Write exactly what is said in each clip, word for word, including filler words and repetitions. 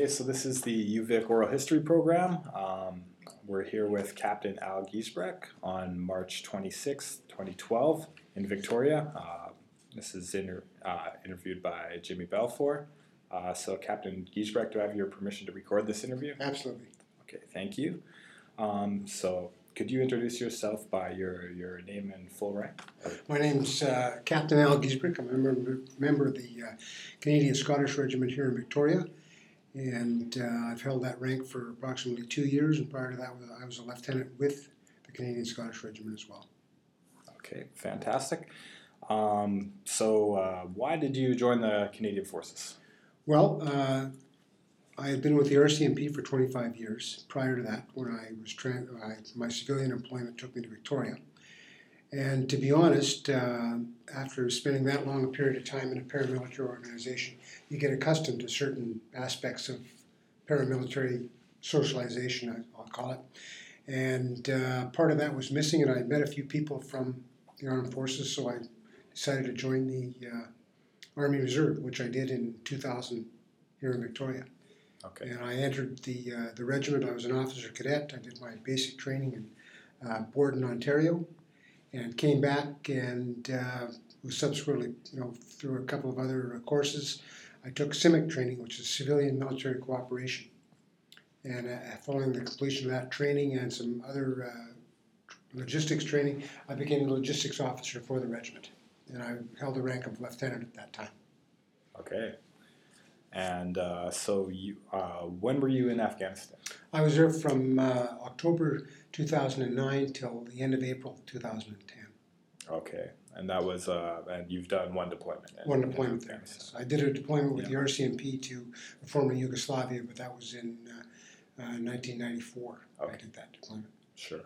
Okay, so this is the U V I C Oral History Program. Um, we're here with Captain Al Giesbrecht on March twenty-sixth, twenty twelve in Victoria. Uh, this is inter uh, interviewed by Jimmy Balfour. Uh, so Captain Giesbrecht, do I have your permission to record this interview? Absolutely. Okay, thank you. Um, so could you introduce yourself by your, your name and full rank? My name's uh, Captain Al Giesbrecht. I'm a member, member of the uh, Canadian Scottish Regiment here in Victoria. And uh, I've held that rank for approximately two years, and prior to that, I was a lieutenant with the Canadian Scottish Regiment as well. Okay, fantastic. Um, so, uh, why did you join the Canadian Forces? Well, uh, I had been with the R C M P for twenty-five years. Prior to that, when I was tra- I, my civilian employment took me to Victoria. And to be honest, uh, after spending that long a period of time in a paramilitary organization, you get accustomed to certain aspects of paramilitary socialization, I'll call it. And uh, part of that was missing, and I met a few people from the Armed Forces, so I decided to join the uh, Army Reserve, which I did in two thousand here in Victoria. Okay. And I entered the uh, the regiment. I was an officer cadet. I did my basic training in uh, Borden, Ontario, and came back and uh, was subsequently, you know, through a couple of other courses, I took CIMIC training, which is Civilian Military Cooperation. And uh, following the completion of that training and some other uh, logistics training, I became a logistics officer for the regiment. And I held the rank of lieutenant at that time. Okay. And uh, so, you, uh, when were you in Afghanistan? I was there from uh, October two thousand nine till the end of April two thousand ten. Okay. And that was, uh, and you've done one deployment. In, one deployment there. Yes. I did a deployment with yeah. the R C M P to the former Yugoslavia, but that was in uh, uh, nineteen ninety-four. Okay. I did that deployment. Sure.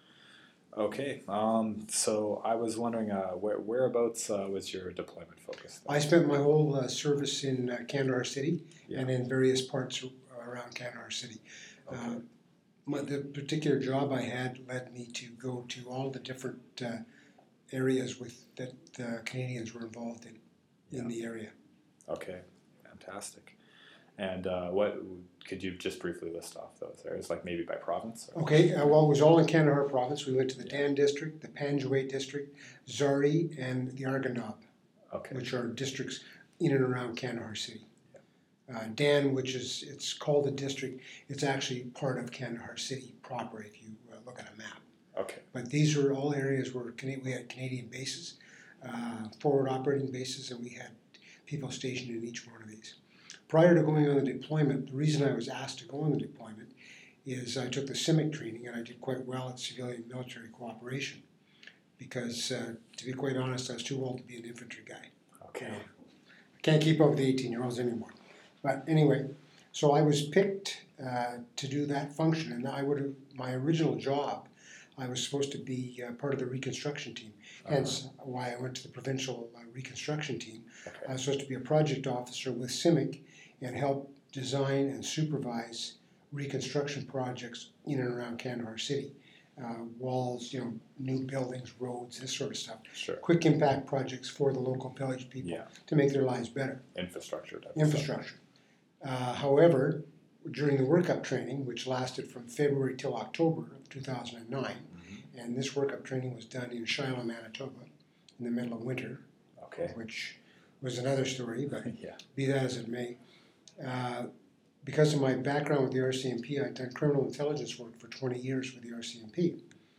Okay. Um, so I was wondering, uh, where, whereabouts uh, was your deployment focused? I spent my whole uh, service in uh, Kandahar City yeah. and in various parts around Kandahar City. Okay. Uh, my, the particular job I had led me to go to all the different uh, areas with that the Canadians were involved in, in yeah. the area. Okay, fantastic. And uh, what could you just briefly list off those areas, like maybe by province? Or? Okay, uh, well, it was all in Kandahar province. We went to the Dan district, the Panjwait district, Zari, and the Arghandab, okay. which are districts in and around Kandahar City. Yeah. Uh, Dan, which is, it's called a district, it's actually part of Kandahar City proper if you uh, look at a map. Okay. But these are all areas where we had Canadian bases, uh, forward operating bases, and we had people stationed in each one of these. Prior to going on the deployment, the reason I was asked to go on the deployment is I took the CIMIC training, and I did quite well at Civilian Military Cooperation because, uh, to be quite honest, I was too old to be an infantry guy. Okay. I can't keep up with the eighteen-year-olds anymore. But anyway, so I was picked uh, to do that function, and I would have, my original job, I was supposed to be uh, part of the reconstruction team, hence uh-huh. why I went to the provincial uh, reconstruction team. Okay. I was supposed to be a project officer with CIMIC and help design and supervise reconstruction projects in and around Kandahar City. Uh, walls, you know, new buildings, roads, this sort of stuff. Sure. Quick impact projects for the local village people yeah. to make their lives better. Infrastructure. Type Infrastructure. Uh, however, during the workup training, which lasted from February till October of two thousand nine, mm-hmm. and this workup training was done in Shiloh, Manitoba, in the middle of winter, okay. which was another story, but yeah. be that as it may. Uh, because of my background with the R C M P, I'd done criminal intelligence work for twenty years with the R C M P.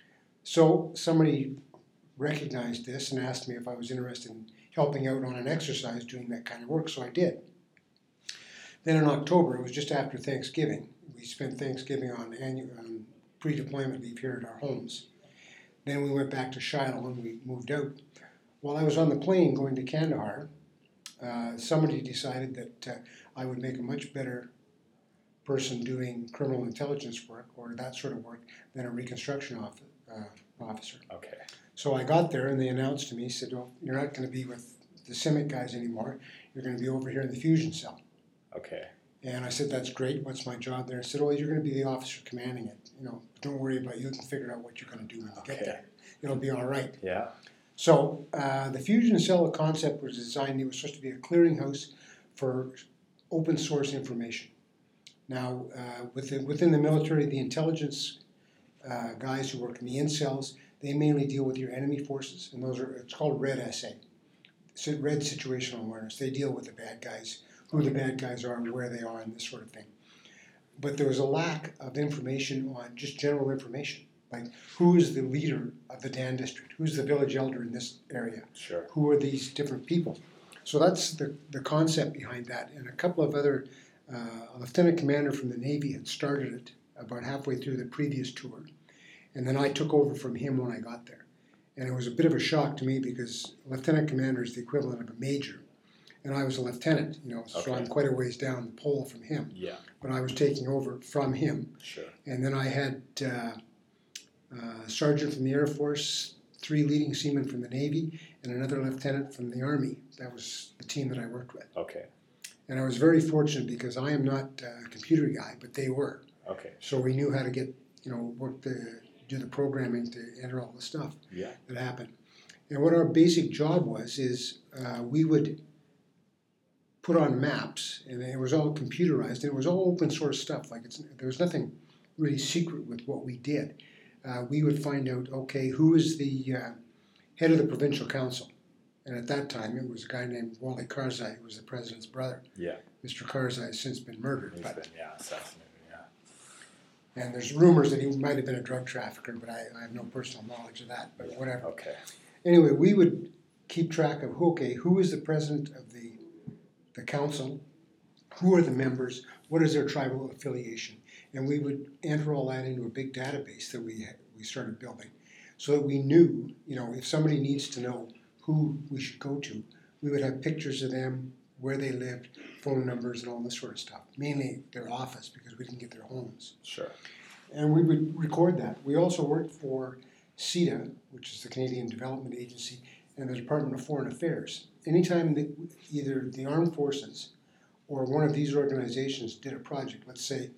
So somebody recognized this and asked me if I was interested in helping out on an exercise doing that kind of work, so I did. Then in October, it was just after Thanksgiving, we spent Thanksgiving on, annual, on pre-deployment leave here at our homes. Then we went back to Shiloh and we moved out. While I was on the plane going to Kandahar, uh, somebody decided that uh, I would make a much better person doing criminal intelligence work or that sort of work than a reconstruction office, uh, officer. Okay. So I got there and they announced to me, said, well, you're not going to be with the CIMIC guys anymore. You're going to be over here in the fusion cell. Okay. And I said, that's great. What's my job there? I said, well, you're going to be the officer commanding it. You know, don't worry about it. You can figure out what you're going to do when you okay. get there. It'll be all right. Yeah. So uh, the fusion cell concept was designed, it was supposed to be a clearinghouse for open source information. Now, uh, within, within the military, the intelligence uh, guys who work in the incels, they mainly deal with your enemy forces, and those are, it's called RED S A, so RED Situational Awareness. They deal with the bad guys, who the bad guys are, where they are, and this sort of thing. But there was a lack of information on just general information, like who is the leader of the Dan district, who's the village elder in this area, Sure. who are these different people. So that's the, the concept behind that. And a couple of other, uh, a lieutenant commander from the Navy had started it about halfway through the previous tour. And then I took over from him when I got there. And it was a bit of a shock to me because lieutenant commander is the equivalent of a major. And I was a lieutenant, you know, so Okay. I'm quite a ways down the pole from him. Yeah. But I was taking over from him. Sure. And then I had uh, uh, sergeant from the Air Force, three leading seamen from the Navy, and another lieutenant from the Army. That was the team that I worked with. Okay. And I was very fortunate because I am not a computer guy, but they were. Okay. So we knew how to get, you know, work the, do the programming to enter all the stuff Yeah. that happened. And what our basic job was is uh, we would put on maps, and it was all computerized, and it was all open source stuff. Like it's, there was nothing really secret with what we did. Uh, we would find out, okay, who is the uh, head of the provincial council? And at that time, it was a guy named Wally Karzai, who was the president's brother. Yeah. Mister Karzai has since been murdered, He's but been, yeah, assassinated. Yeah. and there's rumors that he might have been a drug trafficker, but I, I have no personal knowledge of that. But whatever. Okay. Anyway, we would keep track of okay, who is the president of the the council, who are the members, what is their tribal affiliation, and we would enter all that into a big database that we we started building, so that we knew, you know, if somebody needs to know who we should go to, we would have pictures of them, where they lived, phone numbers, and all this sort of stuff. Mainly their office because we didn't get their homes, Sure. and we would record that. We also worked for C E D A, which is the Canadian Development Agency, and the Department of Foreign Affairs. Anytime that either the armed forces or one of these organizations did a project, let's say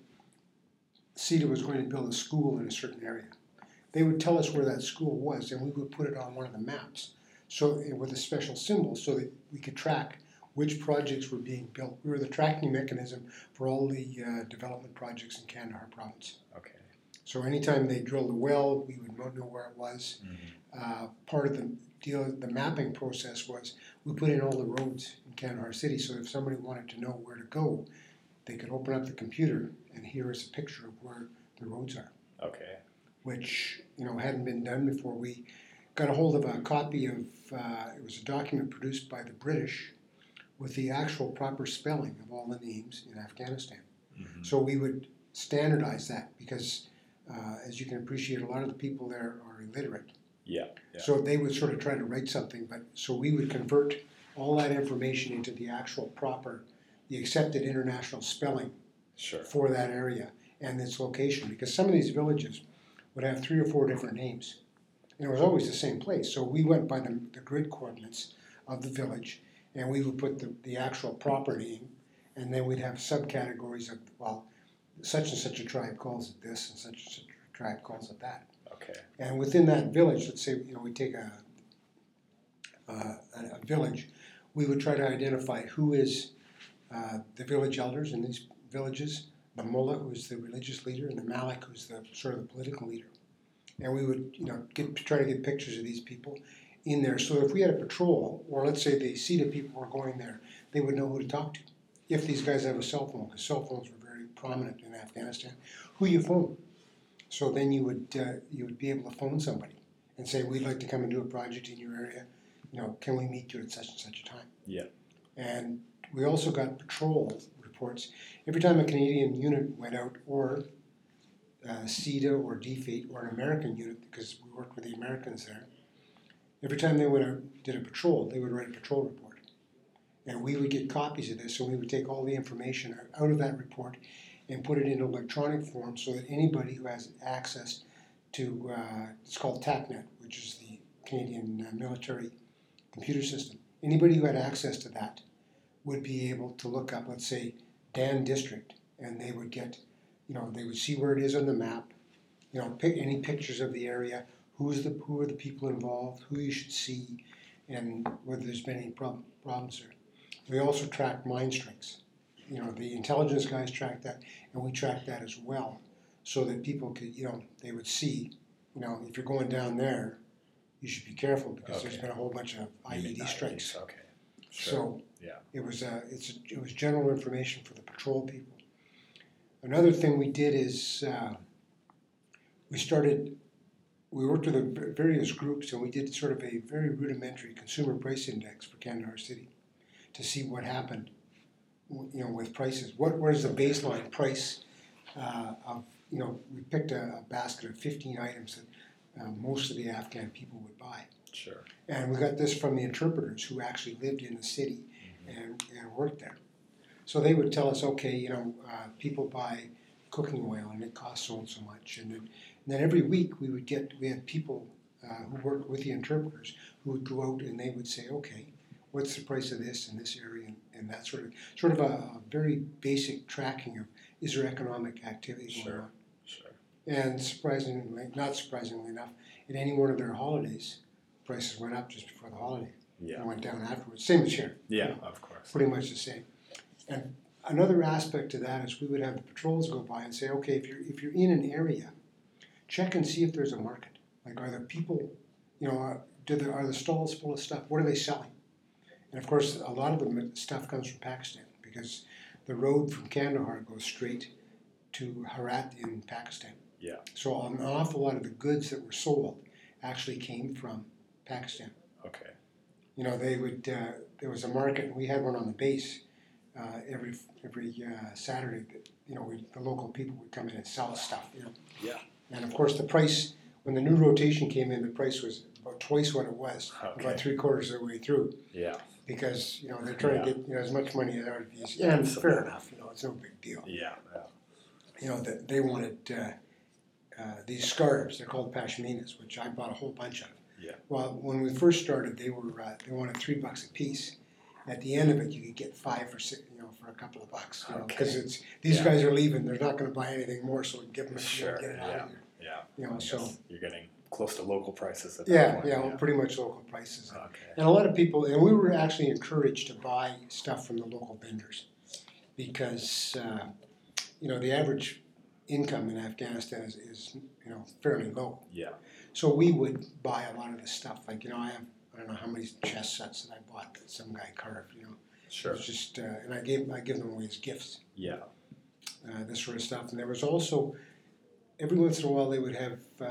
C E D A was going to build a school in a certain area, they would tell us where that school was, and we would put it on one of the maps, so with a special symbol, so that we could track which projects were being built. We were the tracking mechanism for all the uh, development projects in Kandahar province. Okay. So anytime they drilled a well, we would know where it was. Mm-hmm. Uh, part of the deal, the mapping process was we put in all the roads in Kandahar City, so if somebody wanted to know where to go, they could open up the computer and here is a picture of where the roads are, Okay. which, you know, hadn't been done before. We got a hold of a copy of, uh, it was a document produced by the British with the actual proper spelling of all the names in Afghanistan. Mm-hmm. So we would standardize that because, uh, as you can appreciate, a lot of the people there are illiterate. Yeah. Yeah. So they would sort of try to write something, but so we would convert all that information into the actual proper, the accepted international spelling Sure. for that area and its location. Because some of these villages would have three or four different names, and it was always the same place. So we went by the, the grid coordinates of the village, and we would put the, the actual proper name, and then we'd have subcategories of, well, such and such a tribe calls it this, and such and such a tribe calls it that. Okay. And within that village, let's say, you know, we take a, uh, a, a village, we would try to identify who is uh, the village elders in these villages, the mullah, who's the religious leader, and the malik, who's the sort of the political leader. And we would, you know, get try to get pictures of these people in there. So if we had a patrol, or let's say the C E D A people were going there, they would know who to talk to. If these guys have a cell phone, because cell phones were very prominent in Afghanistan, who you phone. So then you would uh, you would be able to phone somebody and say, we'd like to come and do a project in your area. You know, can we meet you at such and such a time? Yeah. And we also got patrol reports. Every time a Canadian unit went out, or uh, C E D A or D F A T or an American unit, because we worked with the Americans there, every time they went out, did a patrol, they would write a patrol report. And we would get copies of this, and we would take all the information out of that report and put it in electronic form so that anybody who has access to, uh, it's called TACnet, which is the Canadian uh, military computer system, anybody who had access to that would be able to look up, let's say, Dan District, and they would get, you know, they would see where it is on the map, you know, pick any pictures of the area, who's the, who are the people involved, who you should see, and whether there's been any problem, problems there. We also tracked mine strikes. you know, the intelligence guys tracked that, and we tracked that as well, so that people could, you know, they would see, you know, if you're going down there, you should be careful because there's Okay. been a whole bunch of I E D strikes. Okay, sure, So yeah, it was uh, it's it was general information for the patrol people. Another thing we did is uh, we started. We worked with the various groups, and we did sort of a very rudimentary consumer price index for Kandahar City to see what happened, you know, with prices. What was the baseline price uh, of, you know, we picked a, a basket of fifteen items that uh, most of the Afghan people would buy. sure, And we got this from the interpreters who actually lived in the city and, and worked there. So they would tell us, okay, you know, uh, people buy cooking oil and it costs so and so much. And then, and then every week we would get, we had people uh, who worked with the interpreters who would go out and they would say, okay, what's the price of this in this area, and, and that sort of, sort of a, a very basic tracking of, is there economic activity going Sure. on? sure, And surprisingly, not surprisingly enough, in any one of their holidays, prices went up just before the holiday yeah, and went down afterwards. Same as here. yeah, of course, Pretty much the same. And another aspect to that is we would have the patrols go by and say, okay, if you're if you're in an area, check and see if there's a market. Like, are there people, you know, are, do there, are the stalls full of stuff? What are they selling? And of course, a lot of the stuff comes from Pakistan because the road from Kandahar goes straight to Herat in Pakistan. yeah, So an awful lot of the goods that were sold actually came from Pakistan. okay, You know, they would. Uh, there was a market, and we had one on the base uh, every every uh, Saturday. That, you know, we, the local people would come in and sell us stuff. You know, yeah, and of course the price when the new rotation came in, the price was about twice what it was, Okay. about three quarters of the way through, yeah, because you know they're trying to Yeah. get you know as much money out of these. And Absolutely. fair enough, you know, it's no big deal. yeah, yeah, You know that they wanted uh, uh, these scarves. They're called pashminas, which I bought a whole bunch of. Yeah. Well, when we first started, they were uh, they wanted three bucks a piece. At the end of it, you could get five for six, you know, for a couple of bucks. You know, because Okay. it's these Yeah. guys are leaving. They're not going to buy anything more, so give them Sure, get it out yeah. of here. yeah. You know, I so guess you're getting close to local prices at that yeah, point. yeah, well, pretty much local prices. Okay, And a lot of people, and we were actually encouraged to buy stuff from the local vendors because uh, you know the average income in Afghanistan is, is you know fairly low. yeah, So we would buy a lot of the stuff. Like, you know, I have, I don't know how many chess sets that I bought that some guy carved, you know. sure, It's just, uh, and I gave, I give them away as gifts, yeah, uh, this sort of stuff. And there was also, every once in a while, they would have uh,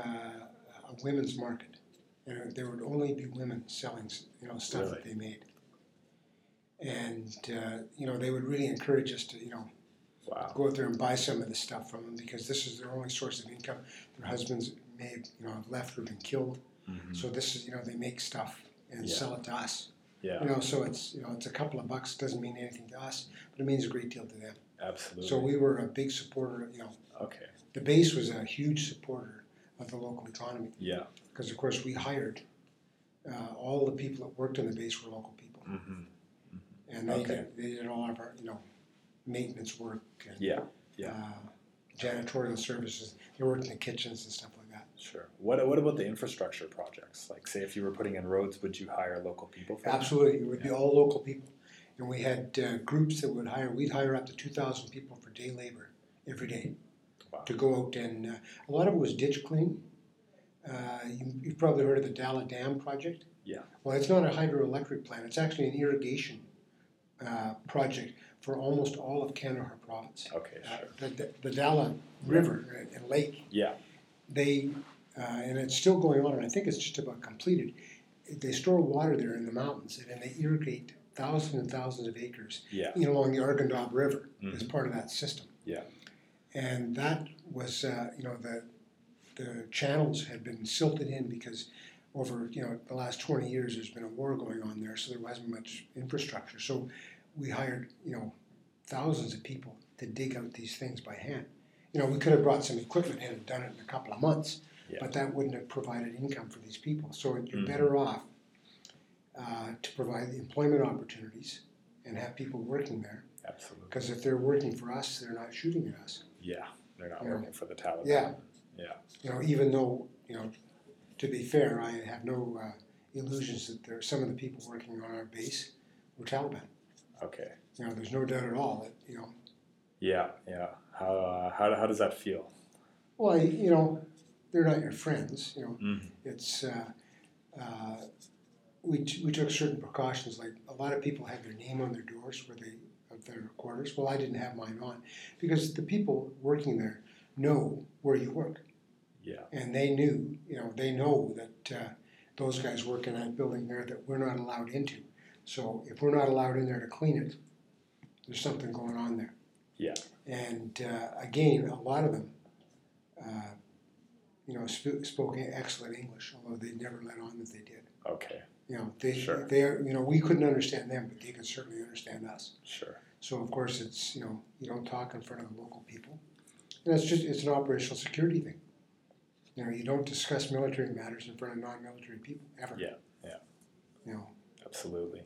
a women's market. And there would only be women selling, you know, stuff that they made. And, uh, you know, they would really encourage us to, you know, wow, go out there and buy some of this stuff from them because this is their only source of income. Their husbands may have, you know, have left or been killed. Mhm. So this is, you know, they make stuff and Yeah. sell it to us. yeah, You know, so it's, you know, it's a couple of bucks. Doesn't mean anything to us, but it means a great deal to them. absolutely. So we were a big supporter. You know, Okay, the base was a huge supporter of the local economy yeah, because, of course, we hired uh, all the people that worked in the base were local people, mm-hmm. and they Okay. did, they did all of our, you know, maintenance work and yeah, yeah, uh, janitorial services. They worked in the kitchens and stuff like that. sure. What what about the infrastructure projects? Like, say, if you were putting in roads, would you hire local people for that? Absolutely, it would be all local people. And we had uh, groups that would hire, we'd hire up to two thousand people for day labor every day Wow. to go out and, uh, a lot of it was ditch cleaning. Uh, you, you've probably heard of the Dalla Dam project. Yeah. Well, it's not a hydroelectric plant, it's actually an irrigation uh, project for almost all of Kandahar province. Okay, Uh, sure. the, the, the Dalla River and lake, Yeah, they, uh, and it's still going on, and I think it's just about completed. They store water there in the mountains, and they irrigate thousands and thousands of acres yeah, you know, along the Arghandab River Mhm. as part of that system. Yeah. And that was, uh, you know, the the channels had been silted in because over, you know, the last twenty years there's been a war going on there, so there wasn't much infrastructure. So we hired, you know, thousands of people to dig out these things by hand. You know, we could have brought some equipment in and done it in a couple of months, Yeah. but that wouldn't have provided income for these people. So you're Mhm. better off uh, to provide the employment opportunities and have people working there. absolutely. Because if they're working for us, they're not shooting at us. Yeah, they're not Yeah. working for the Taliban. Yeah. Yeah. You know, even though, you know, to be fair, I have no uh, illusions that there some of the people working on our base were Taliban. Okay. You know, there's no doubt at all that, you know, Yeah, yeah. How uh, how how does that feel? well, I, you know, they're not your friends, you know. Mm-hmm. It's, uh, uh, we, t- we took certain precautions, like a lot of people had their name on their doors where they, of their quarters. Well, I didn't have mine on because the people working there know where you work. Yeah. And they knew, you know, they know that uh, those guys work in that building there that we're not allowed into. So if we're not allowed in there to clean it, there's something going on there. Yeah. And uh, again, a lot of them, uh, you know, sp- spoke excellent English, although they never let on that they did. Okay. You know, they, Sure. they, you know, we couldn't understand them, but they could certainly understand us. Sure. So of course, it's, you know, you don't talk in front of the local people, and it's just it's an operational security thing. You know, you don't discuss military matters in front of non-military people ever. Yeah. Yeah. You know. Absolutely.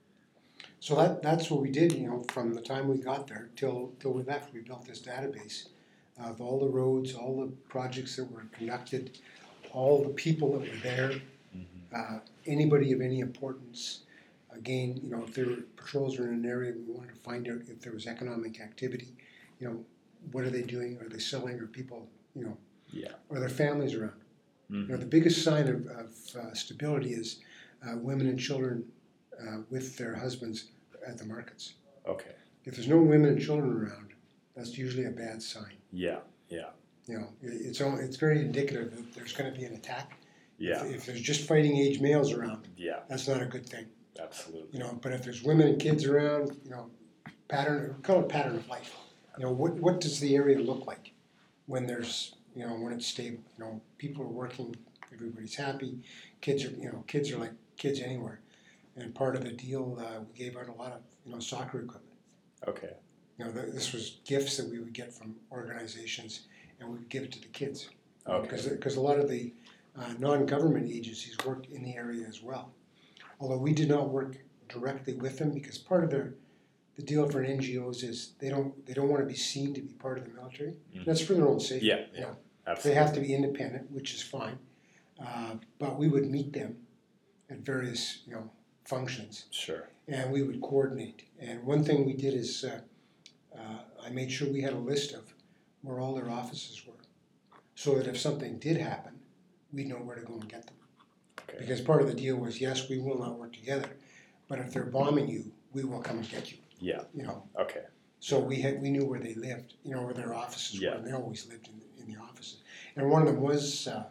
So that that's what we did. You know, from the time we got there till till we left, we built this database of all the roads, all the projects that were conducted, all the people that were there, Mm-hmm. uh, anybody of any importance. Again, you know, if there were patrols were in an area, we wanted to find out if there was economic activity. You know, what are they doing? Are they selling? Are people, you know, Yeah. are their families around? Mm-hmm. You know, the biggest sign of, of uh, stability is uh, women and children uh, with their husbands at the markets. Okay. If there's no women and children around, that's usually a bad sign. Yeah. Yeah. You know, it- it's all, it's very indicative that there's going to be an attack. Yeah. If, if there's just fighting age males around, Yeah. that's not a good thing. Absolutely. You know, but if there's women and kids around, you know, pattern, call it pattern of life. You know, what what does the area look like when there's, you know, when it's stable? You know, people are working, everybody's happy, kids are, you know, kids are like kids anywhere. And part of the deal, uh, we gave out a lot of, you know, soccer equipment. Okay. You know, th- this was gifts that we would get from organizations, and we would give it to the kids. Okay. Because because a lot of the uh, non-government agencies worked in the area as well. Although we did not work directly with them, because part of their the deal for N G Os is they don't they don't want to be seen to be part of the military. Mhm. That's for their own safety. Yeah. You Yeah. know. Absolutely. They have to be independent, which is fine. Uh, but we would meet them at various, you know, functions, Sure. and we would coordinate. And one thing we did is uh, uh, I made sure we had a list of where all their offices were, so that if something did happen, we'd know where to go and get them. Okay. Because part of the deal was, yes, we will not work together, but if they're bombing you, we will come and get you. Yeah. You know, Okay. so we had we knew where they lived, you know, where their offices Yeah. were, and they always lived in the, in the offices. And one of them was uh,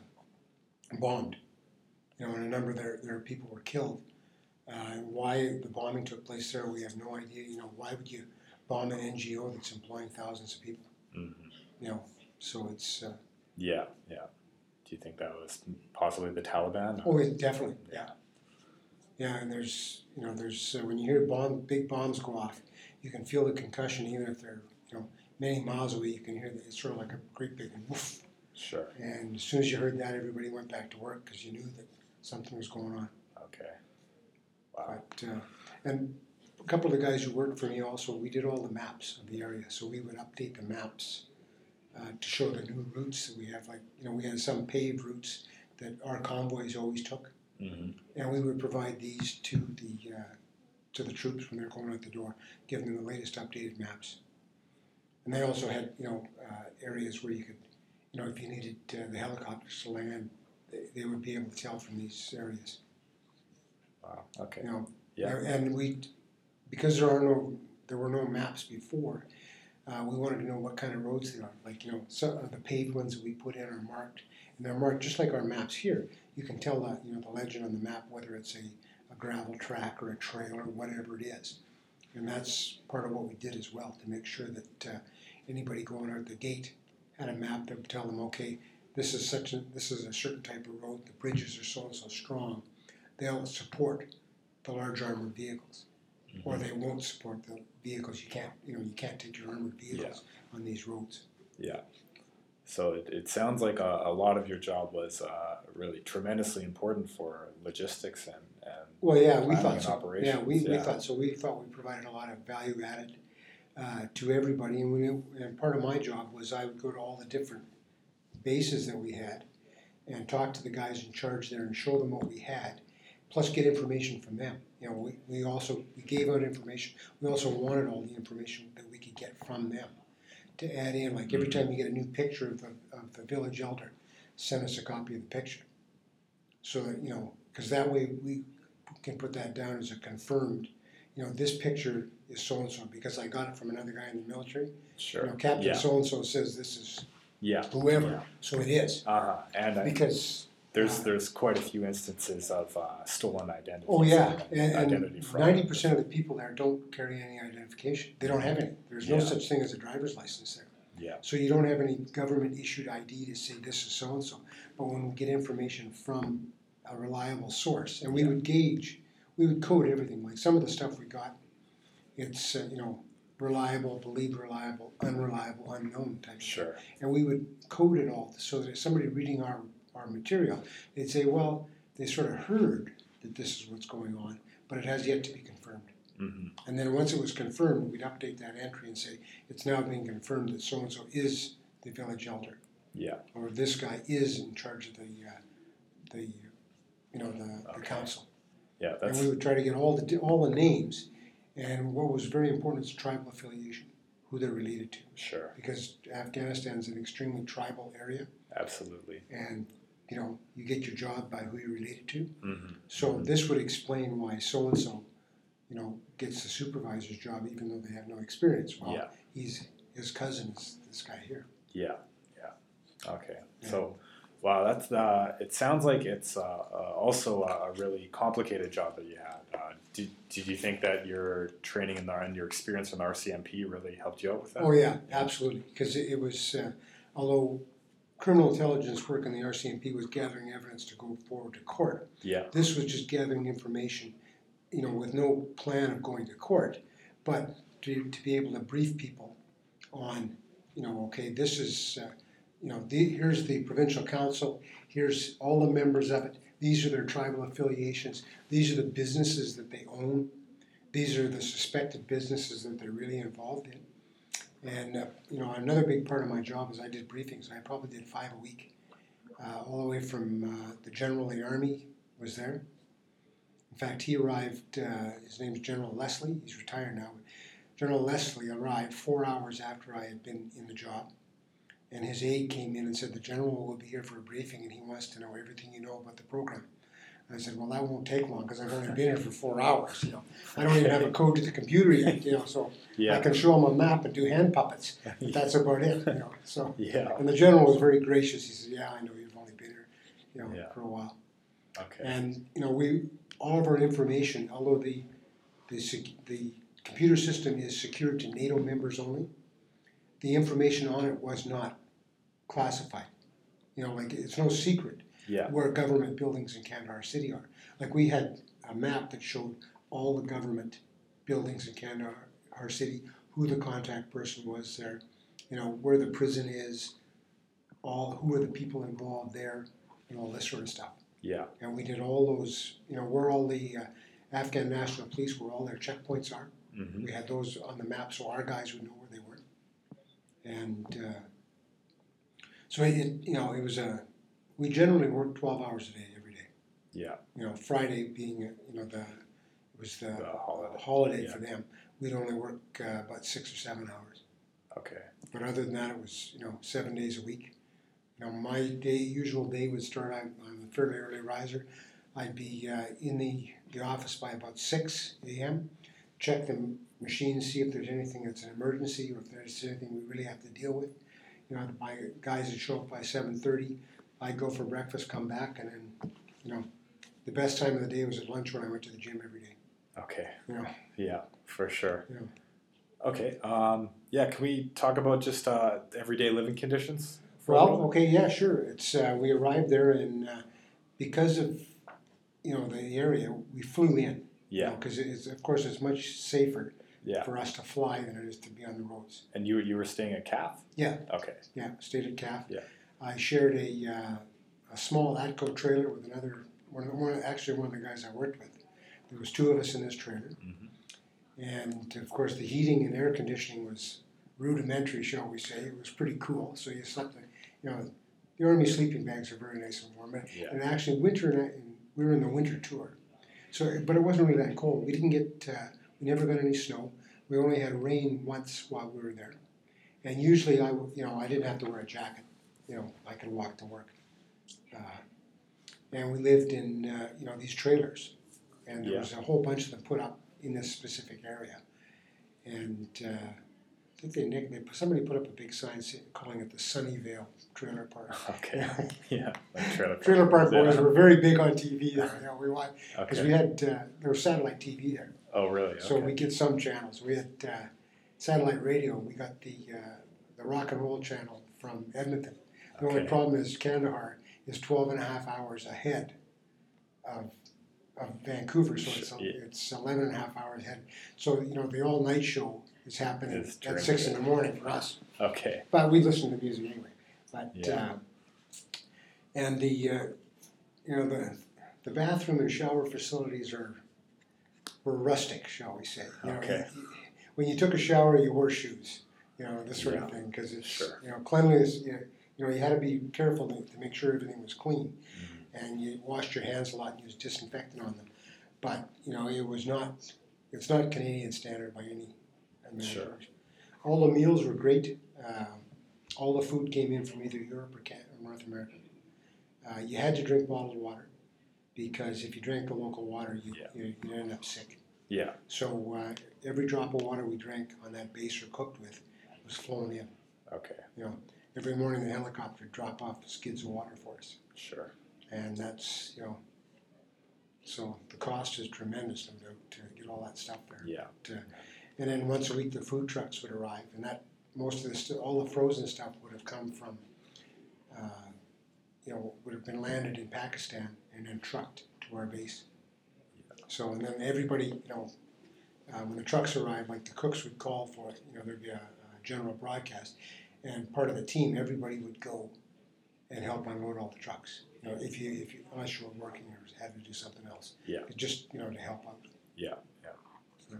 bombed, you know, and a number of their their people were killed. Uh, why the bombing took place there, we have no idea. You know, why would you bomb an N G O that's employing thousands of people? Mm-hmm. You know, so it's uh, Yeah. Yeah. Do you think that was possibly the Taliban? oh, it definitely, yeah, yeah. And there's you know there's uh, when you hear bomb big bombs go off, you can feel the concussion even if they're you know many miles away. You can hear that it's sort of like a great big woof. Sure. And as soon as you heard that, everybody went back to work because you knew that something was going on. Okay. Wow. But uh, and a couple of the guys who worked for me also, we did all the maps of the area, so we would update the maps uh, to show the new routes that we have. Like you know, we had some paved routes that our convoys always took, Mm-hmm. and we would provide these to the uh, to the troops when they're going out the door, giving them the latest updated maps. And they also had you know uh, areas where you could, you know, if you needed uh, the helicopters to land, they, they would be able to tell from these areas. Wow. Okay. You know, Yeah. and we, because there are no, there were no maps before. Uh, we wanted to know what kind of roads they are. Like you know, some of the paved ones that we put in are marked, and they're marked just like our maps here. You can tell that you know the legend on the map whether it's a, a gravel track or a trail or whatever it is, and that's part of what we did as well to make sure that uh, anybody going out the gate had a map that would tell them, okay, this is such a this is a certain type of road. The bridges are so and so strong. They'll support the large armored vehicles, Mm-hmm. or they won't support the vehicles. You can't, you know, you can't take your armored vehicles on these roads. Yeah. So it, it sounds like a, a lot of your job was uh, really tremendously important for logistics and, and Well, yeah, we planning thought and so. operations. Yeah, we, we Yeah. thought so. We thought we provided a lot of value added uh, to everybody, and we and part of my job was I would go to all the different bases that we had and talk to the guys in charge there and show them what we had, plus get information from them. You know, we, we also, we gave out information, we also wanted all the information that we could get from them to add in, like every time you get a new picture of the, of the village elder, send us a copy of the picture. So that, you know, because that way we can put that down as a confirmed, you know, this picture is so-and-so because I got it from another guy in the military. Sure. You know, Captain Yeah. so-and-so says this is Yeah. whoever, Yeah. so it is. Uh-huh. And I, Because, there's uh, there's quite a few instances of uh, stolen identities. oh yeah, and and, identity and fraud. ninety percent of the people there don't carry any identification. They don't have any. There's no Yeah. such thing as a driver's license there. Yeah. So you don't have any government issued I D to say this is so-and-so. But when we get information from a reliable source, and we Yeah. would gauge, we would code everything. Like some of the stuff we got, it's, uh, you know, reliable, believed reliable, unreliable, unknown type of thing. Sure. And we would code it all so that if somebody reading our, our material, they'd say, well, they sort of heard that this is what's going on, but it has yet to be confirmed. Mm-hmm. And then once it was confirmed, we'd update that entry and say, it's now being confirmed that so-and-so is the village elder, Yeah. or this guy is in charge of the, uh, the, you know, the, the Okay. council. Yeah. And That's we would try to get all the, all the names, and what was very important is tribal affiliation, who they're related to. sure. Because Afghanistan's an extremely tribal area, Absolutely. and, you know, you get your job by who you're related to. Mm-hmm. So this would explain why so-and-so, you know, gets the supervisor's job even though they have no experience. Well, Yeah. he's, his cousin is this guy here. Yeah. Yeah. Okay. So, wow, that's uh, it sounds like it's uh, uh, also a really complicated job that you had. Uh, did, did you think that your training in the, and your experience in R C M P really helped you out with that? Oh yeah, absolutely, because it, it was, uh, although criminal intelligence work in the R C M P was gathering evidence to go forward to court, Yeah. this was just gathering information, you know, with no plan of going to court, but to, to be able to brief people on, you know, okay, this is, uh, you know, the, here's the provincial council, here's all the members of it, these are their tribal affiliations, these are the businesses that they own, these are the suspected businesses that they're really involved in. And, uh, you know, another big part of my job is I did briefings. I probably did five a week, uh, all the way from uh, the General of the Army was there. In fact, he arrived, uh, his name's General Leslie, he's retired now. General Leslie arrived four hours after I had been in the job. And his aide came in and said, the general will be here for a briefing and he wants to know everything you know about the program. And I said, well, that won't take long because I've only been here for four hours. You know, I don't even have a code to the computer yet. You know, so Yeah. I can show him a map and do hand puppets. But that's about it. You know, so Yeah. and the general was very gracious. He said, yeah, I know you've only been here, you know, Yeah. for a while. Okay. And you know, we all of our information, although the the sec- the computer system is secured to NATO members only, the information on it was not classified. You know, like it's no secret Yeah. where government buildings in Kandahar City are. Like we had a map that showed all the government buildings in Kandahar City, who the contact person was there, you know, where the prison is, all who are the people involved there, and all this sort of stuff. Yeah. And we did all those, you know, where all the uh, Afghan National Police, where all their checkpoints are. Mm-hmm. We had those on the map so our guys would know where they were. And uh, so it, you know, it was a, we generally worked twelve hours a day every day. Yeah. You know, Friday being, uh, you know, the, it was the, The holiday. holiday Yeah. for them. We'd only work uh, about six or seven hours. Okay. But other than that, it was, you know, seven days a week. You know, my day, usual day would start, I'm, I'm a fairly early riser. I'd be uh, in the, the office by about six a.m., check the machines, see if there's anything that's an emergency or if there's anything we really have to deal with. You know, my guys would show up by seven thirty. I'd go for breakfast, come back, and then, you know, the best time of the day was at lunch when I went to the gym every day. Okay. You know, Yeah, for sure. Yeah. Okay. Um, yeah, can we talk about just uh, everyday living conditions? for a well, little? okay, yeah, sure. It's uh, we arrived there, and uh, because of you know the area, we flew in. Yeah. Because it's of course it's much safer Yeah. for us to fly than it is to be on the roads. And you you were staying at C A F? Yeah. Okay. Yeah, stayed at C A F. Yeah. I shared a uh, a small Atco trailer with another one, one actually one of the guys I worked with. There was two of us in this trailer, Mhm. and of course the heating and air conditioning was rudimentary, shall we say. It was pretty cool. So you slept, you know, the army sleeping bags are very nice and warm. Yeah. And actually winter, and we were in the winter tour, So, but it wasn't really that cold. We didn't get, uh, we never got any snow. We only had rain once while we were there. And usually I, w- you know, I didn't have to wear a jacket. You know, I could walk to work. Uh, and we lived in, uh, you know, these trailers. And there Yeah. was a whole bunch of them put up in this specific area. And uh, I think they nicked, they, somebody put up a big sign sa- calling it the Sunnyvale Trailer Park. Okay. Yeah. Like trailer park. Trailer Park Yeah. boys were very big on T V there. You know, we watched, because Okay. we had, uh, there was satellite T V there. Oh, really? So Okay. we get some channels. We had uh, satellite radio. We got the uh, the rock and roll channel from Edmonton. The only Okay. problem is Kandahar is twelve and a half hours ahead of of Vancouver, so it's Yeah. it's eleven and a half hours ahead. So you know the all night show is happening It's at during six the in the day. morning for us. Okay. But we listen to music anyway. But Yeah. uh, and the uh, you know the the bathroom and shower facilities are were rustic, shall we say? You know, Okay. you- when you took a shower, you wore shoes. You know this sort Yeah. of thing because it's Sure. you know cleanliness. You know, you know you had to be careful to, to make sure everything was clean, Mhm. and you washed your hands a lot and used disinfectant on them. But you know it was not. It's not Canadian standard by any imagination. All the meals were great. Uh, all the food came in from either Europe or, Can- or North America. Uh, you had to drink bottled water because if you drank the local water, you Yeah. you you'd end up sick. Yeah. So uh, every drop of water we drank on that base or cooked with was flown in. Okay. You know, every morning the helicopter would drop off skids of water for us, Sure. and that's you know. So the cost is tremendous, no doubt, to get all that stuff there. Yeah. And then once a week the food trucks would arrive, and that most of the st- all the frozen stuff would have come from, uh, you know, would have been landed in Pakistan and then trucked to our base. So and then everybody, you know, uh, when the trucks arrived, like the cooks would call for it. You know, there'd be a, a general broadcast, and part of the team, everybody would go and help unload all the trucks. You know, if you if you unless you were working or had to do something else. Yeah. But just you know to help out. Yeah. Yeah. So.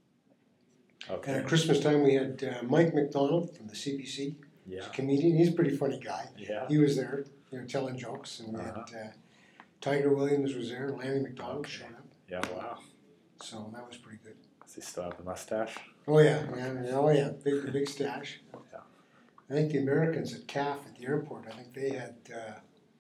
And Okay. at Christmas time, we had uh, Mike McDonald from the C B C. He's Yeah. a comedian. He's a pretty funny guy. Yeah. He was there, you know, telling jokes, and we Uh-huh. had uh, Tiger Williams was there. Lanny McDonald Okay. showed up, Yeah. Wow. so that was pretty good. Does he still have the mustache? Oh yeah, yeah, oh yeah, big the big stash. Yeah. I think the Americans at C A F at the airport. I think they had. Uh,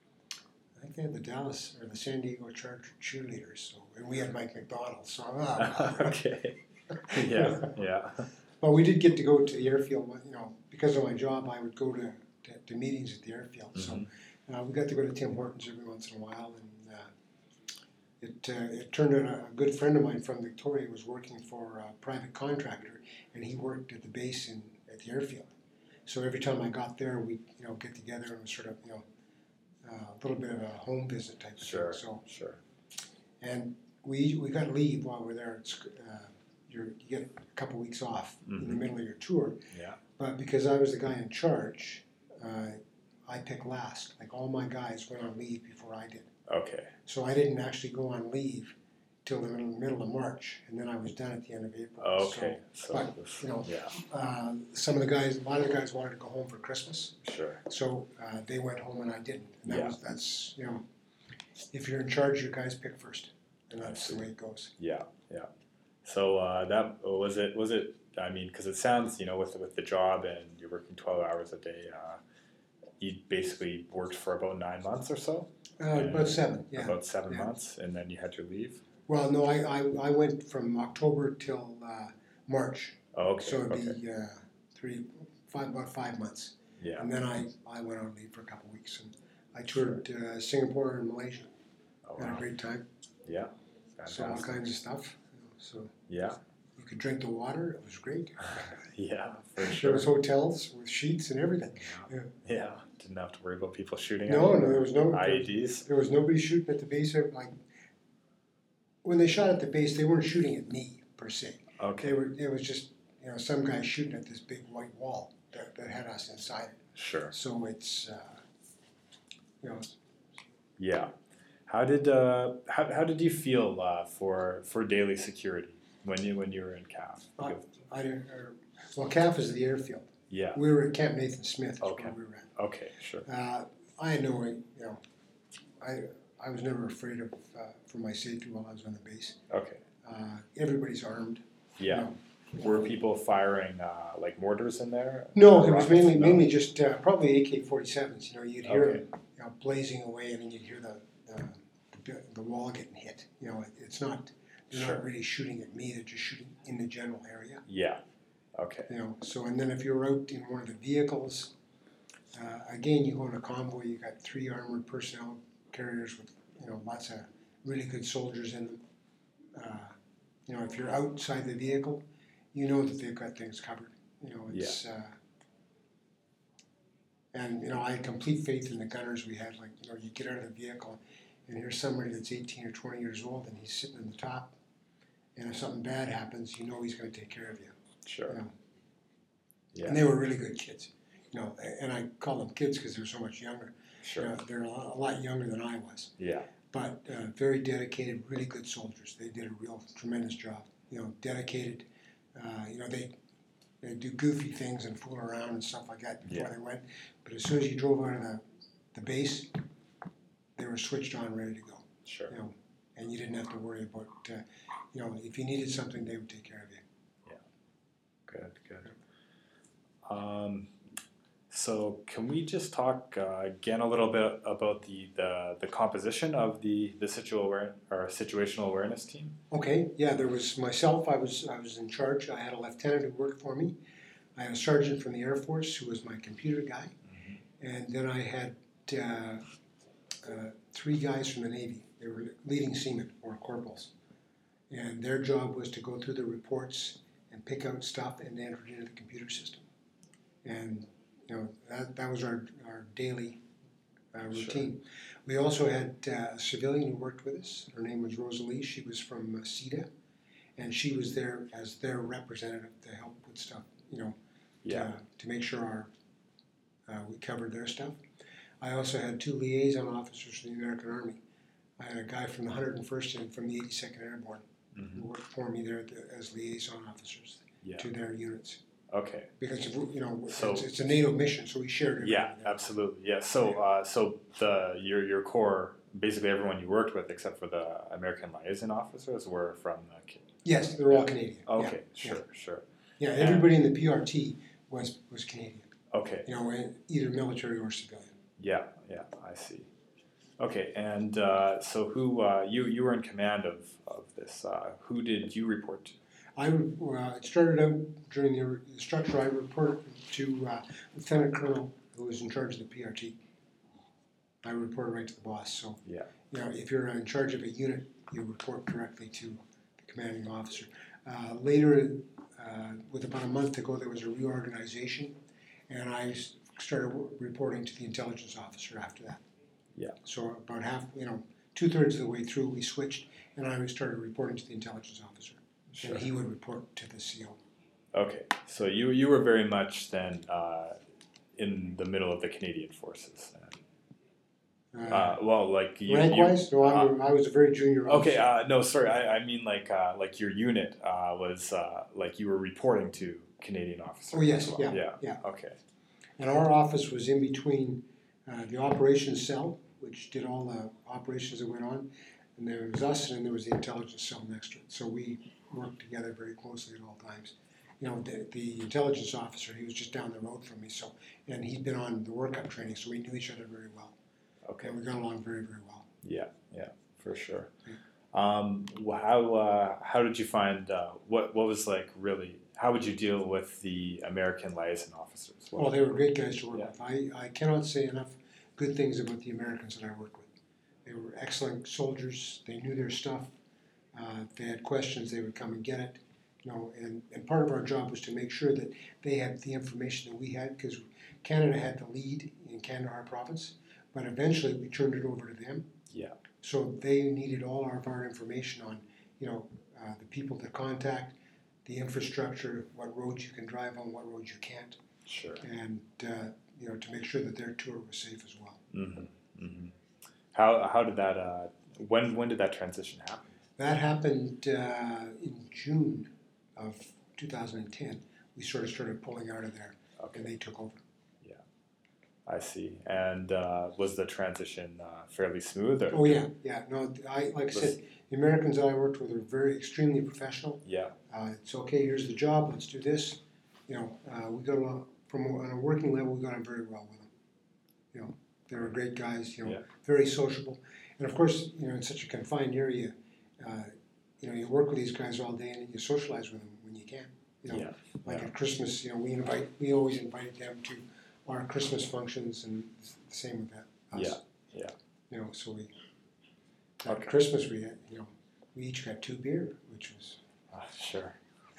I think they had the Dallas or the San Diego Charger cheerleaders. So and we had Mike McDonald. So uh, Okay. Yeah. Yeah. But we did get to go to the airfield, you know, because of my job, I would go to, to, to meetings at the airfield. Mhm. So uh, we got to go to Tim Hortons every once in a while, and uh, it uh, it turned out a, a good friend of mine from Victoria was working for a private contractor, and he worked at the base in at the airfield. So every time I got there, we you know get together and it was sort of you know uh, a little bit of a home visit type of Sure. thing. So Sure. and we we got leave while we're there. It's, uh, you're, you get a couple weeks off in the Mhm. middle of your tour. Yeah. But because I was the guy in charge, uh, I picked last. Like all my guys went on leave before I did. Okay. So I didn't actually go on leave till the middle, middle of March, and then I was done at the end of April. Okay. So, but, it was- you know, yeah. So uh, some of the guys, a lot of the guys wanted to go home for Christmas, Sure. so uh, they went home and I didn't. And that Yeah. was that's you know, if you're in charge, your guys pick first, and I that's the see. way it goes. Yeah. Yeah. So uh, that was it. Was it? I mean, because it sounds, you know, with with the job and you're working twelve hours a day, uh, you basically worked for about nine months or so. Uh, Yeah. about seven, yeah. About seven Yeah. months, and then you had to leave. Well, no, I, I, I went from October till uh, March. Oh, okay. So it'd okay. be uh, three, five, about five months. Yeah. And then I, I went on leave for a couple of weeks and I toured uh, Singapore and Malaysia. Oh, Had a wow. great time. Yeah. Saw all Fantastic. kinds of stuff. So Yeah. you could drink the water. It was great. Yeah. For There sure. was hotels with sheets and everything. Yeah. Yeah. Didn't have to worry about people shooting. No, at you no, or there was no- I E Ds. There was nobody shooting at the base. There, Like when they shot at the base, they weren't shooting at me per se. Okay. They were. It was just you know some guy shooting at this big white wall that, that had us inside it. Sure. So it's uh, you know Yeah. How did uh how, how did you feel uh, for for daily security when you when you were in C A F? I, I didn't. Or, well, C A F is the airfield. Yeah. We were at Camp Nathan Smith. Is Okay. where we were at. Okay. Sure. Uh, I had no, you know, I I was never afraid of, uh, for my safety while I was on the base. Okay. Uh, everybody's armed. Yeah. You know. Were people firing uh, like mortars in there? No, it was Rockets? mainly No? mainly just uh, probably A K forty-sevens. You know, you'd hear Okay. them, you know, blazing away, and then you'd hear the the, the, the wall getting hit. You know, it, it's not they're Sure. not really shooting at me; they're just shooting in the general area. Yeah. Okay. You know, so and then if you're out in one of the vehicles, uh, again, you go in a convoy. You got three armored personnel carriers with you know lots of really good soldiers in them. Uh, you know, if you're outside the vehicle, you know that they've got things covered. You know, it's uh, and you know I had complete faith in the gunners we had. Like you know, you get out of the vehicle, and here's somebody that's eighteen or twenty years old, and he's sitting in the top. And if something bad happens, you know he's going to take care of you. Sure. You know? Yeah. And they were really good kids. You know, and I call them kids because they're so much younger. Sure. You know, they're a lot, a lot younger than I was. Yeah. But uh, very dedicated, really good soldiers. They did a real tremendous job. You know, dedicated. Uh, you know, they they do goofy things and fool around and stuff like that before Yeah. they went. But as soon as you drove out of the, the base, they were switched on, ready to go. Sure. You know, and you didn't have to worry about. Uh, you know, if you needed something, they would take care of you. Good. Good. Um, so can we just talk uh, again a little bit about the, the, the composition of the the situational aware, or situational awareness team? Okay, yeah, there was myself. I was I was in charge. I had a lieutenant who worked for me. I had a sergeant from the Air Force who was my computer guy, mm-hmm. and then I had uh, uh, three guys from the Navy. They were leading seamen or corporals, and their job was to go through the reports and pick out stuff and enter it into the computer system. And you know that that was our our daily uh, routine. Sure. We also had uh, a civilian who worked with us. Her name was Rosalie. She was from uh, C E D A, and she was there as their representative to help with stuff. You know, yeah, to, to make sure our uh, we covered their stuff. I also had two liaison officers from the American Army. I had a guy from the one hundred first and from the eighty-second Airborne mm-hmm. who worked for me there as liaison officers yeah. to their units. Okay. Because you know so, it's, it's a NATO mission, so we shared it. Yeah, absolutely. Yeah. So, uh, so the your your core, basically everyone you worked with, except for the American liaison officers, were from the. Yes, they're all Canadian. Okay. Yeah. Sure. Yeah. Sure. Yeah. Everybody and, in the P R T was was Canadian. Okay. You know, either military or civilian. Yeah. Yeah. I see. Okay. And uh, so, who uh, you you were in command of of this? Uh, who did you report to? I uh, it started out during the, the structure. I reported to uh, Lieutenant Colonel, who was in charge of the P R T. I reported right to the boss. So, yeah. you know, if you're in charge of a unit, you report directly to the commanding officer. Uh, later, uh, with about a month ago, there was a reorganization, and I started reporting to the intelligence officer after that. Yeah. So about half, you know, two thirds of the way through, we switched, and I started reporting to the intelligence officer. Sure. And he would report to the C O. Okay, so you you were very much then uh, in the middle of the Canadian forces. Uh, uh, well, like you, rank-wise, no, uh, I was a very junior officer. Okay, uh, no, sorry, I, I mean like uh, like your unit uh, was uh, like you were reporting to Canadian officers. Oh yes, as well. yeah, yeah, yeah. Okay. And our office was in between uh, the operations cell, which did all the operations that went on, and there was us, and then there was the intelligence cell next to it. So we worked together very closely at all times. You know, the, the intelligence officer, he was just down the road from me, so and he'd been on the workup training, so we knew each other very well. Okay. And we got along very, very well. Yeah, yeah, for sure. Um, how uh, how did you find uh, what what was like really? How would you deal with the American liaison officers? What well, they were great guys to work yeah. with. I, I cannot say enough good things about the Americans that I worked with. They were excellent soldiers. They knew their stuff. Uh, if they had questions, they would come and get it. You know, and, and part of our job was to make sure that they had the information that we had, because Canada had the lead in Kandahar province, but eventually we turned it over to them. Yeah. So they needed all of our information on, you know, uh, the people to contact, the infrastructure, what roads you can drive on, what roads you can't. Sure. And uh, you know, to make sure that their tour was safe as well. Mm-hmm. Mm-hmm. How how did that? Uh, when when did that transition happen? That happened uh, in June of two thousand ten. We sort of started pulling out of there, okay. and they took over. Yeah. I see. And uh, was the transition uh, fairly smooth? Or Oh yeah, yeah. No, I like I said, the Americans that I worked with are very extremely professional. Yeah. Uh, it's okay. Here's the job. Let's do this. You know, uh, we got along from a, on a working level. We got on very well with them. You know, they were great guys. You know, Yeah. very sociable. And of course, you know, in such a confined area, uh, you know, you work with these guys all day and you socialize with them when you can. You know, Yeah. like Yeah. at Christmas, you know, we invite, we always invited them to our Christmas functions, and the same with that. Us. Yeah, yeah. You know, so we at Okay. Christmas we had, you know, we each got two beer, which was Uh, sure.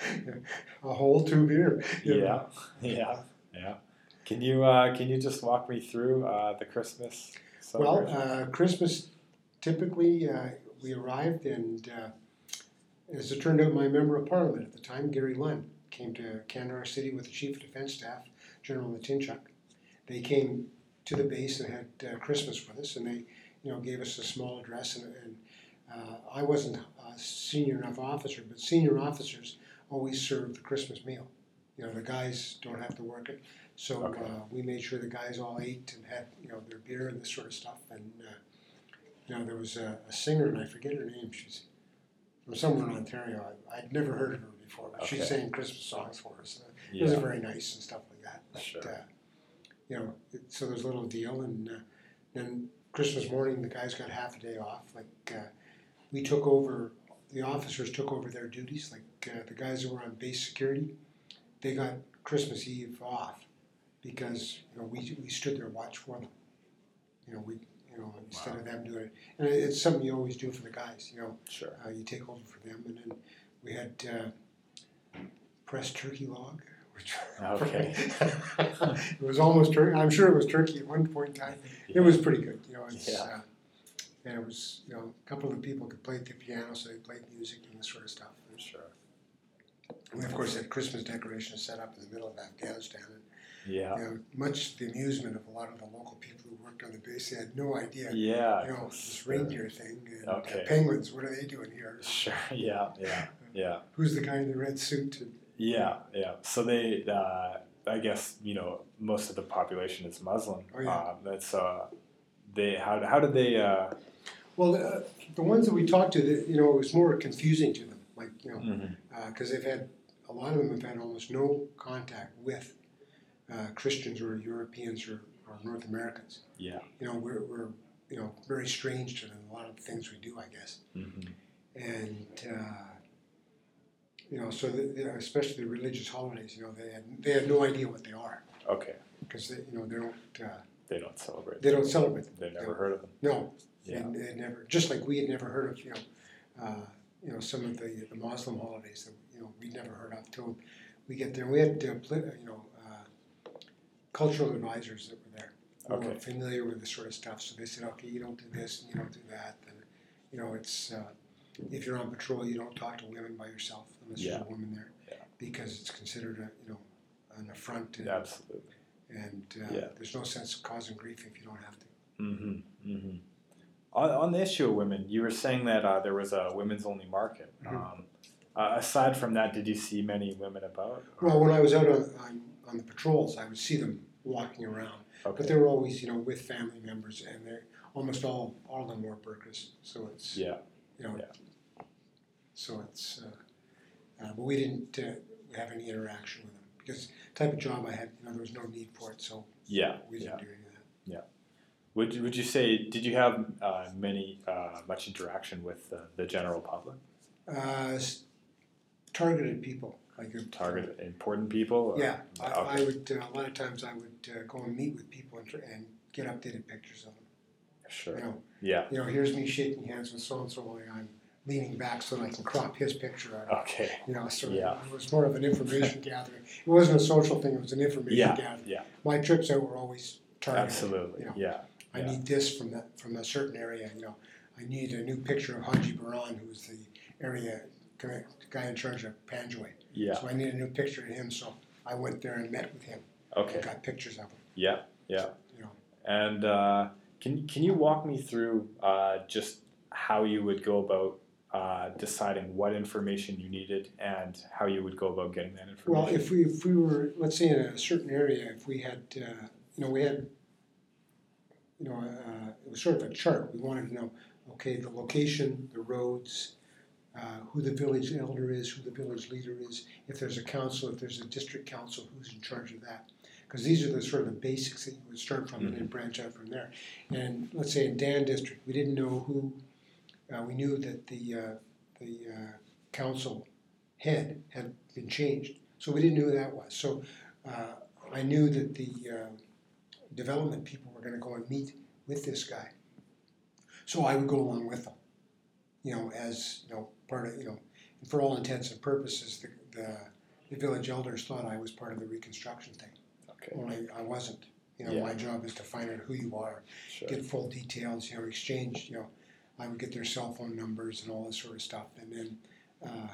a whole two beer. you know. Yeah. Yeah. Yeah. Can you uh, can you just walk me through uh, the Christmas Well, celebration? uh, Christmas typically uh, we arrived, and uh, as it turned out, my member of parliament at the time, Gary Lunn, came to Kandahar City with the chief of defence staff, General Latinchuk. They came to the base and had uh, Christmas with us, and they, you know, gave us a small address. And, and uh, I wasn't a senior enough officer, but senior officers always serve the Christmas meal. You know, the guys don't have to work it, so Okay. uh, we made sure the guys all ate and had, you know, their beer and this sort of stuff. And uh, you know, there was a, a singer, and I forget her name. She's from somewhere in Ontario. I, I'd never heard of her before, but she Okay. sang Christmas songs for us. Uh, It was Yeah. very nice and stuff like that. But, Sure. uh, you know, it, so there's a little deal, and uh, then Christmas morning, the guys got half a day off. Like uh, we took over, the officers took over their duties. Like uh, the guys who were on base security, they got Christmas Eve off because you know we we stood there watch for them. You know we you know instead Wow. of them doing it, and it, it's something you always do for the guys. You know, Sure. uh, you take over for them, and then we had uh, pressed turkey log. Which Okay. it was almost turkey. I'm sure it was turkey at one point in time. It was pretty good, you know. It's, Yeah. uh, and it was, you know, a couple of the people could play the piano, so they played music and this sort of stuff. Sure. We of course had Christmas decorations set up in the middle of Afghanistan, and Yeah. you know, much to the amusement of a lot of the local people who worked on the base. They had no idea, Yeah. you know, this reindeer thing and Okay. uh, penguins. What are they doing here? Sure. Yeah. Yeah. Yeah. Who's the guy in the red suit? And, Yeah, yeah. So they, uh, I guess, you know, most of the population is Muslim. Oh, yeah. Um, that's uh, they. How how did they? Uh, well, uh, the ones that we talked to, the, you know, it was more confusing to them. Like, you know, mhm. because uh, they've had, a lot of them have had almost no contact with uh, Christians or Europeans or, or North Americans. Yeah. You know, we're, we're, you know, very strange to them, a lot of the things we do, I guess. Mm-hmm. And, uh, you know, so the, the, especially the religious holidays, you know, they had, they had no idea what they are. Okay. Because, they, you know, they don't, uh, They don't celebrate. they don't celebrate them. They've never No. heard of them. No, Yeah. and they had never, just like we had never heard of, you know, uh, you know, some of the, the Muslim holidays that, you know, we'd never heard of till we get there. We had, uh, pl- you know, uh, cultural advisors that were there who Okay. were familiar with this sort of stuff. So they said, okay, you don't do this and you don't do that. And, you know, it's, uh, if you're on patrol, you don't talk to women by yourself unless Yeah. there's a woman there, Yeah. because it's considered a, you know, an affront. And, Absolutely. and uh, Yeah. there's no sense of causing grief if you don't have to. Mm-hmm. Mm-hmm. On, on the issue of women, you were saying that uh, there was a women's only market. Mhm. Um, uh, aside from that, did you see many women about? Well, when I was out on, on, on the patrols, I would see them walking around, Okay. but they were always, you know, with family members, and they almost all all of them were Burkas. So it's Yeah. you know, Yeah. so it's uh, uh, but we didn't uh, have any interaction with them because the type of job I had, you know, there was no need for it, so Yeah. we didn't Yeah. do any of that. Would you, would you say, did you have uh, many, uh, much interaction with uh, the general public? Uh, s- targeted people, like uh, Target important people? Or? Yeah, I, I Okay. would uh, a lot of times I would uh, go and meet with people and, tr- and get updated pictures of them. Sure. You know, Yeah. you know, here's me shaking hands with so and so while I'm leaning back so that I can crop his picture out. Okay. You know, so Yeah. it was more of an information gathering. It wasn't a social thing; it was an information Yeah. gathering. Yeah. My trips out were always targeted. Absolutely. You know, Yeah. I yeah. need this from that from a certain area. You know, I need a new picture of Haji Baran, who's the area the guy in charge of Panjwai. Yeah. So I need a new picture of him. So I went there and met with him. Okay. And got pictures of him. Yeah. Yeah. You know. And uh, can can you walk me through uh, just how you would go about uh, deciding what information you needed and how you would go about getting that information? Well, if we if we were, let's say, in a certain area, if we had, uh, you know, we had you know, uh, it was sort of a chart. We wanted to know, okay, the location, the roads, uh, who the village elder is, who the village leader is, if there's a council, if there's a district council, who's in charge of that. Because these are the sort of the basics that you would start from, mm-hmm. and then branch out from there. And let's say in Dan District, we didn't know who, uh, we knew that the, uh, the uh, council head had been changed. So we didn't know who that was. So uh, I knew that the uh, development people were going to go and meet with this guy. So I would go along with them, you know, as, you know, part of, you know, for all intents and purposes, the, the, the village elders thought I was part of the reconstruction thing. Okay. Well, I, I wasn't. You know, Yeah. my job is to find out who you are, Sure. get full details, you know, exchange, you know, I would get their cell phone numbers and all this sort of stuff, and then uh,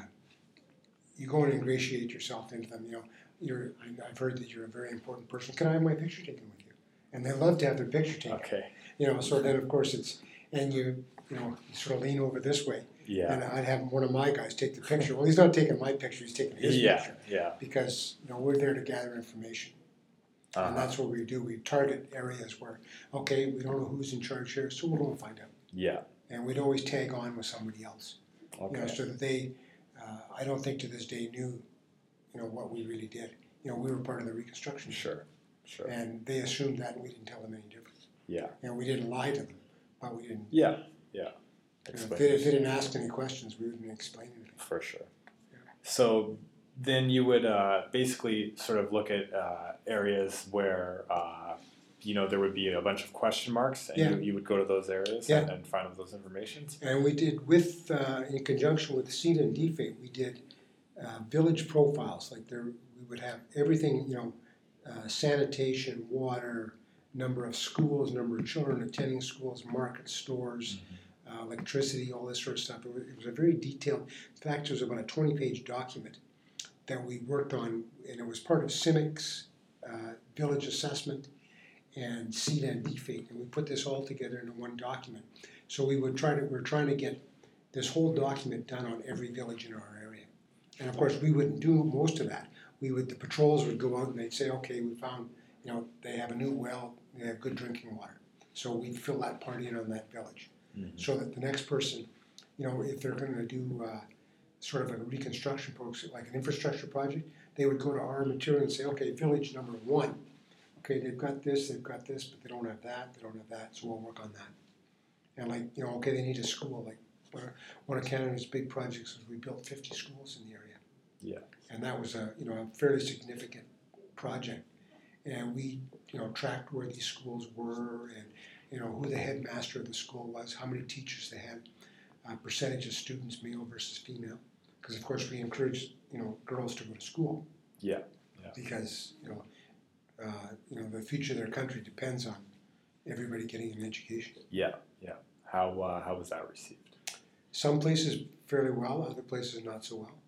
you go and ingratiate yourself into them. You know, you're. I've heard that you're a very important person. Can I have my picture taken with you? And they love to have their picture taken. Okay. You know, so then of course it's, and you, you know, you sort of lean over this way. Yeah. And I'd have one of my guys take the picture. Well, he's not taking my picture; he's taking his Yeah. picture. Yeah. Because you know we're there to gather information. Uh-huh. And that's what we do. We target areas where, okay, we don't know who's in charge here, so we'll go and find out. Yeah. And we'd always tag on with somebody else, Okay. you know, so that they, uh, I don't think to this day knew, you know, what we really did. You know, we were part of the reconstruction. Sure. Sure. And they assumed that, and we didn't tell them any different. Yeah. And we didn't lie to them, but we didn't. Yeah. Yeah. You know, Explain if, they, if they didn't ask any questions, we wouldn't explain anything. For sure. Yeah. So then you would uh, basically sort of look at uh, areas where uh, you know there would be a bunch of question marks, and Yeah. you, you would go to those areas Yeah. and, and find out those informations. And we did, with uh, in conjunction with C E D A and D F A T, we did uh, village profiles. Like there, we would have everything, you know, uh, sanitation, water, number of schools, number of children attending schools, market stores, uh, electricity, all this sort of stuff. It was, it was a very detailed. In fact, it was about a twenty-page document that we worked on, and it was part of CIMIC's uh, village assessment and C E D A and D F A T, and we put this all together in one document. So we would try to, we we're trying to get this whole document done on every village in our area. And of course, we wouldn't do most of that. We would, the patrols would go out and they'd say, okay, we found, you know, they have a new well, they have good drinking water. So we'd fill that part in on that village. Mm-hmm. So that the next person, you know, if they're gonna do uh, sort of a reconstruction project, like an infrastructure project, they would go to our material and say, okay, village number one, okay, they've got this, they've got this, but they don't have that, they don't have that, so we'll work on that. And like, you know, okay, they need a school, like one of- one of Canada's big projects was we built fifty schools in the area. Yeah. And that was a, you know, a fairly significant project. And we, you know, tracked where these schools were and, you know, who the headmaster of the school was, how many teachers they had, uh, percentage of students, male versus female. Because of course we encourage, you know, girls to go to school. Yeah. Yeah. Because, you know, uh, you know, the future of their country depends on everybody getting an education. Yeah. Yeah. How uh, how was that received? Some places fairly well, other places not so well.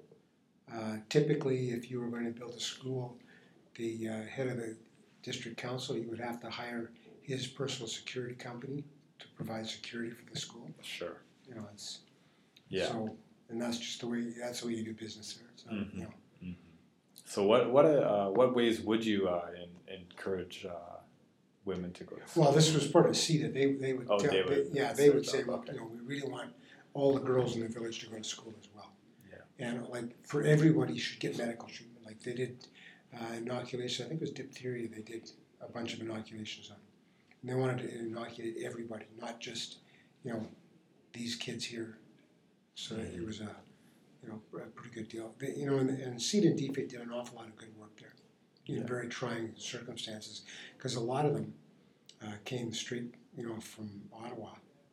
Uh, typically, if you were going to build a school, the uh, head of the district council, you would have to hire his personal security company to provide security for the school. Sure. You know, it's Yeah. so, and that's just the way that's the way you do business there. So, Mhm. you know, Mm-hmm. So what what uh, what ways would you uh, in, encourage uh, women to go to school? well, this was part of C E D A. They they would Oh, tell, they would yeah, set they would it say, up, look, okay. you know, we really want all the girls in the village to go to school as well. Yeah. And like for everybody should get medical treatment. Like they did uh, inoculation. I think it was diphtheria. They did a bunch of inoculations on. And they wanted to inoculate everybody, not just, you know, these kids here. So Mm-hmm. it was a, you know, a pretty good deal. They, you know, and, and C E D A and D F A T did an awful lot of good work there in Yeah. very trying circumstances, because a lot of them uh, came straight, you know, from Ottawa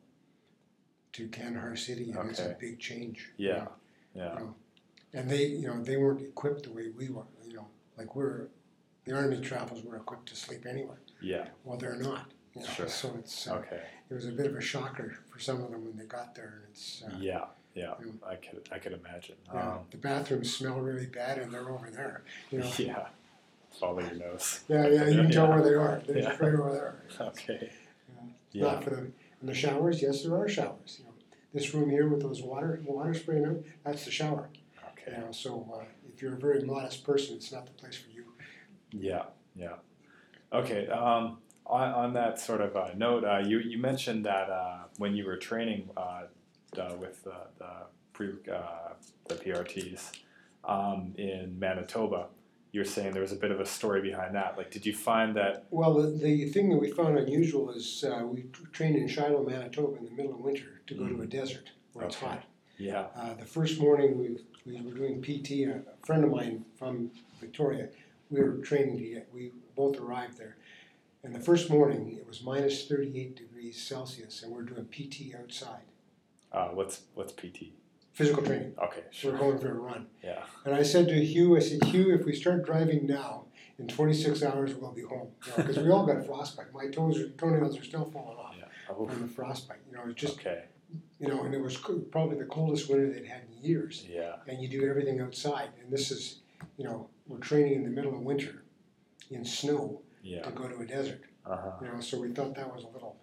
to Kandahar City, and it's a Okay. big change. Yeah. Yeah. You know, and they, you know, they weren't equipped the way we were. You know, like we're, the Army travels were equipped to sleep anywhere. Yeah. Well, they're not. You know, Sure. So it's uh, Okay. it was a bit of a shocker for some of them when they got there. And it's uh, Yeah. Yeah. you know, I could I could imagine. yeah, Um, the bathrooms smell really bad, and they're over there. You know. yeah. Follow your nose. Yeah, yeah, you can tell Yeah. where they are. They're Yeah. just right over there. Okay. Yeah. Yeah. Not for the and the showers. Yes, there are showers. You know, this room here with those water water spraying out, that's the shower. You Okay. know, so uh, if you're a very modest person, it's not the place for you. Yeah. Yeah. Okay. Um, On, on that sort of uh, note, uh, you you mentioned that uh, when you were training uh, uh, with uh, the pre uh, the P R Ts um, in Manitoba, you were saying there was a bit of a story behind that. Like, did you find that? Well, the, the thing that we found unusual is uh, we trained in Shiloh, Manitoba in the middle of winter to go to a desert where it's Okay. hot. Yeah. Uh, the first morning we, we were doing P T, a, a friend of mine from Victoria, we were training to get, we both arrived there. And the first morning it was minus thirty-eight degrees Celsius and we we're doing P T outside. Uh, what's what's P T? Physical training. Okay, So we're sure. going for a run. Yeah. And I said to Hugh, I said, Hugh, if we start driving now, in twenty-six hours we'll be home. Because you know, we all got frostbite. My toes, are, toenails are still falling off Yeah. Oh, from the frostbite. You know, it's just, okay. you know, and it was co- probably the coldest winter they'd had in years. Yeah. And you do everything outside. And this is, you know, we're training in the middle of winter in snow Yeah. to go to a desert. Uh huh. You know, so we thought that was a little,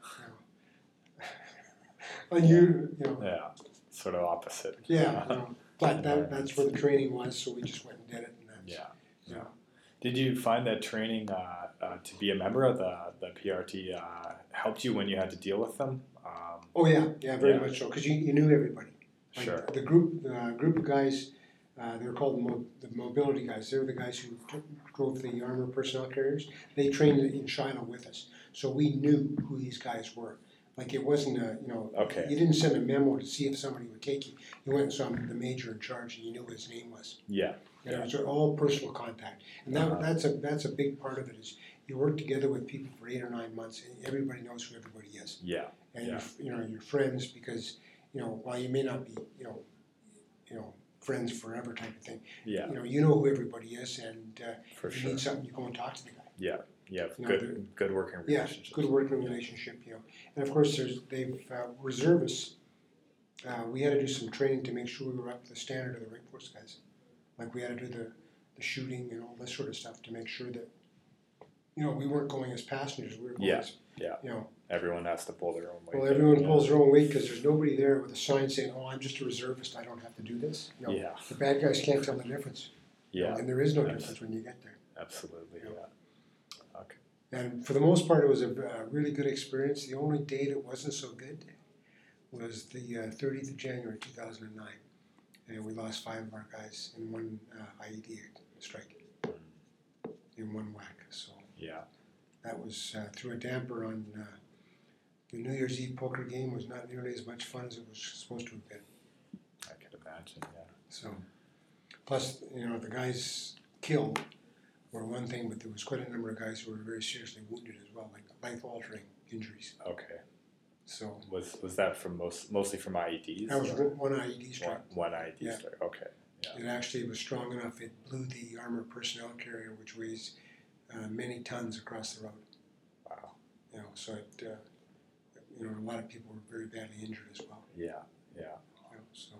you know, unusual, you know. Yeah. Sort of opposite. Yeah, you know, but that, that's where the training was, so we just went and did it. And that's, Yeah. so. Yeah. Did you find that training uh, uh, to be a member of the the P R T uh, helped you when you had to deal with them? Um, Oh yeah, yeah, very Yeah. much so, because you, you knew everybody. Like Sure. The group, uh, group of guys, uh, they were called the, mo- the mobility guys. They were the guys who t- drove the armor personnel carriers. They trained in Shiloh with us, so we knew who these guys were. Like it wasn't a, you know, Okay. you didn't send a memo to see if somebody would take you. You went and saw the major in charge, and you knew what his name was. Yeah. And it was all personal contact, and that Uh-huh. that's a that's a big part of it. Is you work together with people for eight or nine months, and everybody knows who everybody is. Yeah. And Yeah. you're, you know, you're friends because, you know, while you may not be, you know, you know, friends forever type of thing, Yeah. you know, you know who everybody is, and uh, For if you sure. need something, you go and talk to the guy. Yeah. Yeah. You know, Good. Good working Yeah, relationship. good working relationship, you know. And of course, there's they've uh, reservists. Uh, we had to do some training to make sure we were up to the standard of the Rank Force guys. Like we had to do the, the shooting and all this sort of stuff to make sure that, you know, we weren't going as passengers. We were going Yeah, as, yeah. you know. Everyone has to pull their own weight. Well, there, everyone yeah. pulls their own weight because there's nobody there with a sign saying, "Oh, I'm just a reservist. I don't have to do this." You know, Yeah. the bad guys can't tell the difference. you know, Yeah. and there is no Abs- difference when you get there. Absolutely. Yeah. Okay. And for the most part, it was a, a really good experience. The only day that wasn't so good was the uh, thirtieth of January two thousand nine, and we lost five of our guys in one uh, I E D strike, in one whack. So Yeah. that was uh, through a damper on uh, the New Year's Eve poker game. Was not nearly as much fun as it was supposed to have been. I could imagine. Yeah. So, plus, you know, the guys killed were one thing, but there was quite a number of guys who were very seriously wounded as well, like life-altering injuries. Okay. So Was was that from most mostly from I E Ds? that was or one one I E D strike. one, one I E D Yeah. strike. Okay. Yeah. It actually was strong enough, it blew the armored personnel carrier, which weighs uh, many tons across the road. Wow. You know, so it, uh, you know, a lot of people were very badly injured as well. Yeah. Yeah. You know, so.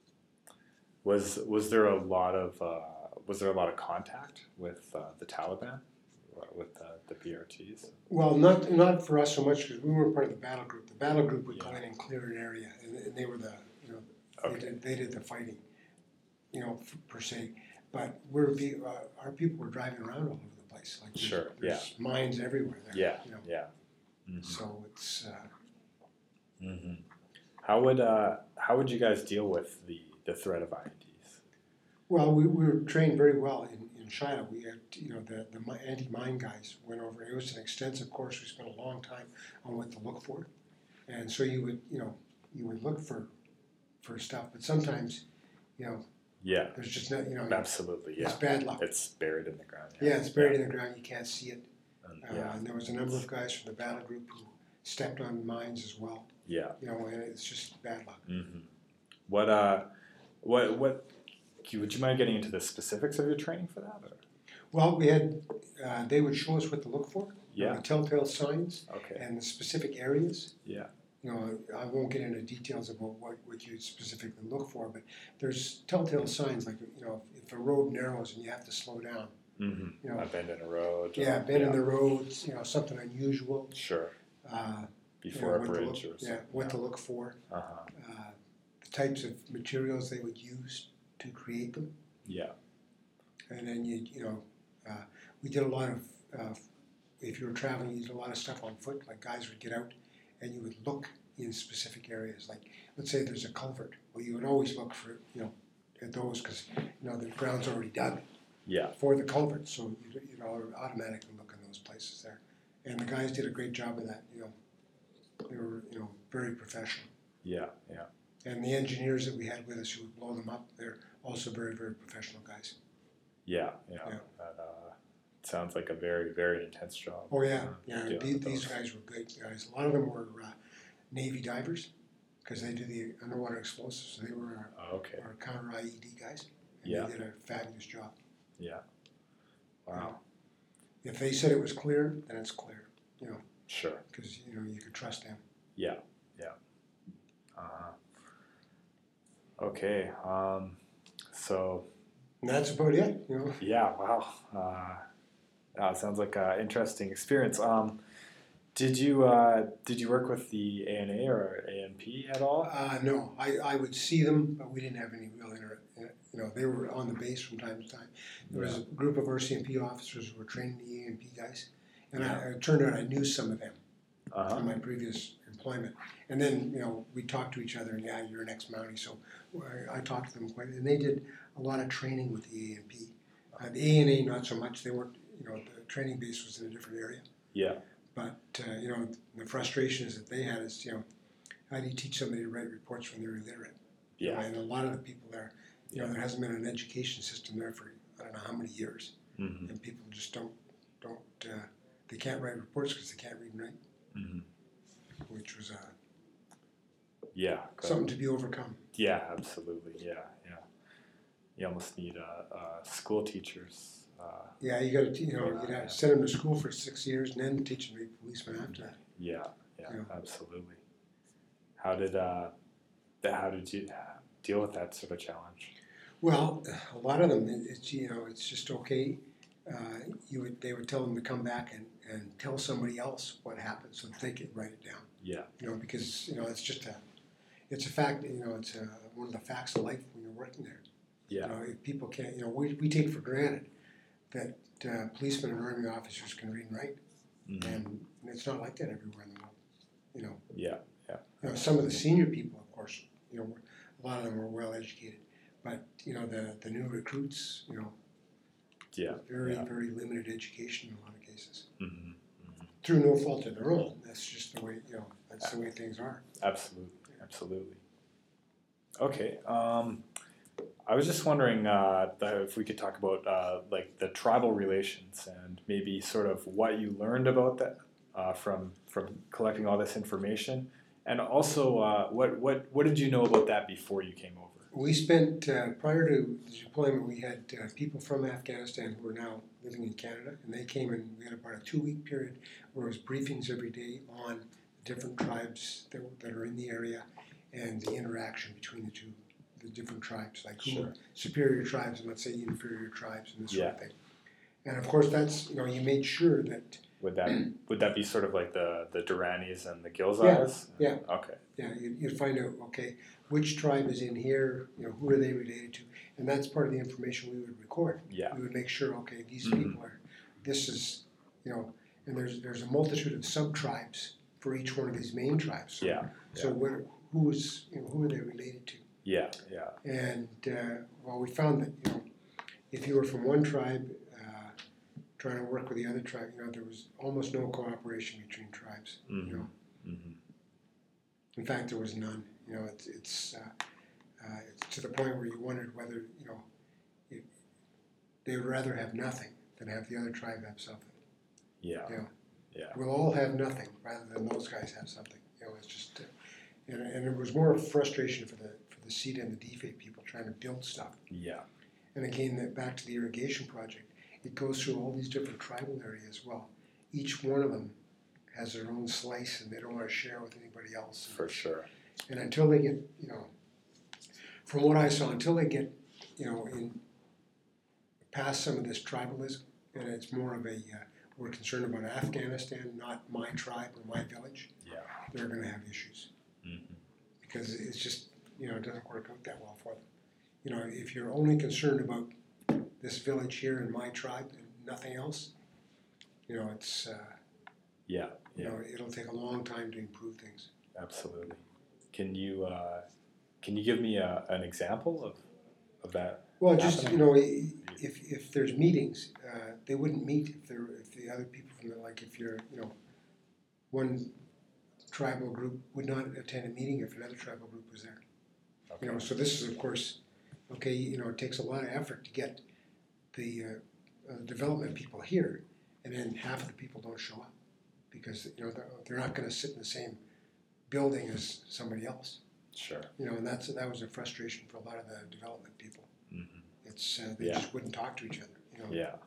Was was there a lot of uh, was there a lot of contact with uh, the Taliban, uh, with the, the P R Ts? Well, not not for us so much because we weren't part of the battle group. The battle group would go Yeah. in and clear an area, and, and they were the you know Okay. they did they did the fighting, you know f- per se. But we're the uh, our people were driving around all over the place. Like there's, Sure, there's mines everywhere there. Yeah. You know, Yeah. Mm-hmm. so it's uh, Mm-hmm. How would uh, how would you guys deal with the, the threat of I E Ds? well we, we were trained very well in, in China. We had you know the the mi- anti-mine guys went over. It was an extensive course. We spent a long time on what to look for, and so you would you know you would look for for stuff, but sometimes you know Yeah. there's just no you know Absolutely. it's Yeah. bad luck. It's buried in the ground. Yeah, it's buried in the ground. You can't see it. And, Uh, yeah. and there was a number of guys from the battle group who stepped on mines as well. Yeah. You know, and it's just bad luck. Mm-hmm. What uh, what what? Would you mind getting into the specifics of your training for that? Or? Well, we had uh, they would show us what to look for. you know, Yeah. The telltale signs Okay. and the specific areas. Yeah. You know, I won't get into details about what, what you specifically look for, but there's telltale signs like you know if a road narrows and you have to slow down. Mm-hmm. You know, A bend in a road. or- yeah, bend in the roads. You know, something unusual. Sure. Uh, you Before know, a what to bridge look- or yeah, something. what to look for. Uh huh. Uh, the types of materials they would use to create them, Yeah. and then you you know uh, we did a lot of uh, if you were traveling, you did a lot of stuff on foot, like guys would get out and you would look in specific areas, like, let's say there's a culvert, well, you would always look for, you know, at those, cause, you know, the ground's already dug Yeah. for the culvert, so you, you know, automatically look in those places there. And the guys did a great job of that, you know, they were, you know, very professional. Yeah. Yeah. And the engineers that we had with us who would blow them up, they're also very, very professional guys. Yeah. Yeah. Yeah. That uh, sounds like a very, very intense job. Oh yeah, uh, yeah, dealing these, with these those. guys were good guys. A lot of them were uh, Navy divers, because they do the underwater explosives, so they were our, Oh, okay. our counter I E D guys. And Yeah. they did a fabulous job. Yeah. Wow. If they said it was clear, then it's clear, you know, Sure. because, you know, you could trust them. Yeah. Yeah. Uh, okay. Um, so And that's about it, you know. yeah. Wow. Uh, uh, sounds like an interesting experience. Um, did you uh, did you work with the A N A or A N P at all? Uh, no, I, I would see them, but we didn't have any real inter, you know, they were on the base from time to time. There was a group of R C M P officers who were training the A N P guys, and I, it turned out I knew some of them Uh-huh. from my previous employment. And then, you know, we talked to each other, and yeah, you're an ex-Mountie, so I, I talked to them quite, and they did a lot of training with the A N P. Uh, the A N A, not so much, they weren't, you know, the training base was in a different area. Yeah. But, uh, you know, the frustrations that they had is, you know, how do you teach somebody to write reports when they're illiterate? You know, Yeah. and a lot of the people there, you know, there hasn't been an education system there for I don't know how many years, Mm-hmm. and people just don't don't uh, they can't write reports because they can't read and write, Mm-hmm. which was uh, Yeah. good. something to be overcome. Yeah. Absolutely. Yeah. Yeah. You almost need uh, uh, school teachers. Uh, Yeah, you got to you know Yeah, you got yeah. to send them to school for six years and then teach them to be policemen after that. yeah. Yeah. Yeah. Absolutely. How did uh, th- how did you deal with that sort of challenge? Well, a lot of them, it- it's you know, it's just okay. Uh, you would they would tell them to come back and, and tell somebody else what happened so that they could write it down. Yeah. You know, because you know it's just a, it's a fact. You know, it's a, one of the facts of life when you're working there. Yeah. You know, if people can't, you know, we we take for granted that uh, policemen and army officers can read and write, Mm-hmm. and it's not like that everywhere in the world. You know, Yeah. you know, some of the senior people, of course, you know, a lot of them were well educated, but you know, the the new recruits, you know, Yeah. very Yeah. very limited education in a lot of cases, Mm-hmm. through no fault of their own. That's just the way you know. That's the way things are. Absolutely. Absolutely. Okay. Um, I was just wondering uh, that if we could talk about uh, like the tribal relations and maybe sort of what you learned about that uh, from from collecting all this information, and also uh, what what what did you know about that before you came over? We spent uh, prior to the deployment, we had uh, people from Afghanistan who are now living in Canada, and they came and we had about a two-week period where it was briefings every day on the different tribes that, that are in the area and the interaction between the two, the different tribes, like who Sure. are superior tribes and let's say inferior tribes and this sort of Yeah. thing. And of course, that's you know you made sure that Would that would that be sort of like the the Duranis and the Yeah, Gilzais? yeah. Okay. yeah you you'd find out okay which tribe is in here, you know who are they related to, and that's part of the information we would record. Yeah. We would make sure, okay, these Mhm. people are, this is, you know, and there's there's a multitude of sub tribes for each one of these main tribes. So, Yeah. So where, who is, you know, who are they related to? Yeah. Yeah. And uh, well, we found that you know, if you were from one tribe uh, trying to work with the other tribe, you know, there was almost no cooperation between tribes. Mm-hmm. You know, Mm-hmm. in fact, there was none. You know, it's it's, uh, uh, it's to the point where you wondered whether you know, it, they would rather have nothing than have the other tribe have something. Yeah. Yeah. Yeah. We'll all have nothing rather than those guys have something. You know, it's just, uh, and, and it was more frustration for the for the C E D A and the D F A people trying to build stuff. Yeah. And again, that back to the irrigation project, it goes through all these different tribal areas. Well, each one of them has their own slice, and they don't want to share with anybody else. For sure. And until they get, you know, from what I saw, until they get, you know, in past some of this tribalism, and it's more of a uh, we're concerned about Afghanistan, not my tribe or my village, Yeah. they're going to have issues Mm-hmm. because it's just, you know, it doesn't work out that well for them. You know, if you're only concerned about this village here and my tribe and nothing else, you know, it's, uh, Yeah, you yeah, know, it'll take a long time to improve things. absolutely. Can you uh, can you give me a, an example of, of that? Well, just, happening? you know, i- if, if there's meetings, uh, they wouldn't meet if there, if the other people from the, like, if you're, you know, one tribal group would not attend a meeting if another tribal group was there. Okay. You know, so this is, of course, okay, you know, it takes a lot of effort to get the, uh, uh, development people here, and then half of the people don't show up, because, you know, they're, they're not gonna sit in the same building as somebody else. Sure. You know, and that's, that was a frustration for a lot of the development people. hmm It's, uh, they Yeah. just wouldn't talk to each other, you know, Yeah,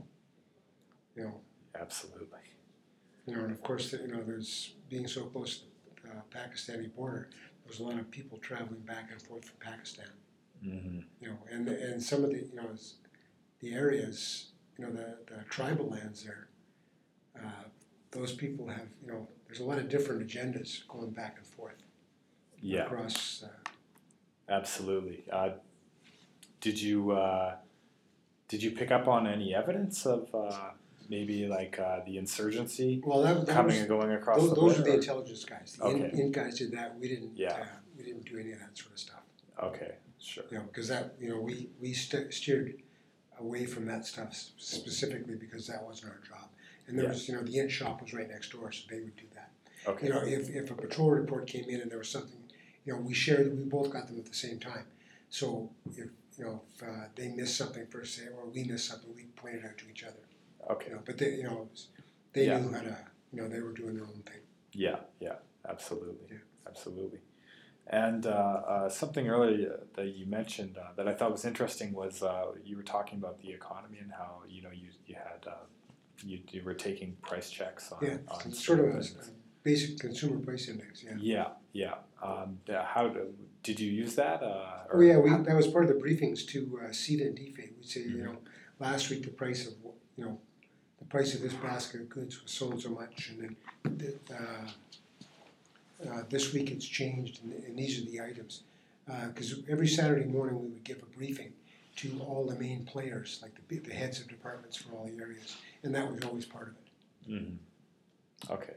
you know, absolutely. you know, and of course, you know, there's, being so close to the uh, Pakistani border, there was a lot of people traveling back and forth from Pakistan, hmm you know, and, and some of the, you know, s- the areas, you know, the, the tribal lands there, uh, those people have, you know, there's a lot of different agendas going back and forth Yeah, across, uh, absolutely. Uh, did you uh, did you pick up on any evidence of uh, maybe like uh, the insurgency well, that, that coming was, and going across those, the those border? are the or- intelligence guys. The in, Okay. in guys did that, we didn't, Yeah. uh, we didn't do any of that sort of stuff. Okay, sure. You know, because that, you know, we, we st- steered away from that stuff s- specifically because that wasn't our job. And there Yeah. was, you know, the int shop was right next door, so they would do that. Okay. You know, if, if a patrol report came in and there was something, you know, we shared, we both got them at the same time. So if, you know, if uh, they missed something first, say, or we missed something, we pointed out to each other. Okay. You know, but they, you know, it was, they Yeah. knew how to, you know, they were doing their own thing. Yeah, yeah, absolutely, Yeah. absolutely. And uh, uh, something earlier that you mentioned uh, that I thought was interesting was uh, you were talking about the economy and how you know you you had uh, you, you were taking price checks on, Yeah, on it's sort of a, certain a things. basic consumer price index, yeah. Yeah, yeah. Um, the- how do, did you use that? Uh, Oh yeah, we, that was part of the briefings to uh, C E D A and D F A. We'd say, you Mhm. know, last week the price of, you know, the price of this basket of goods was so and so much, and then the, uh, uh, this week it's changed, and, and these are the items. Because every Saturday morning we would give a briefing to all the main players, like the, big- the heads of departments for all the areas, and that was always part of it. Mm-hmm. Okay.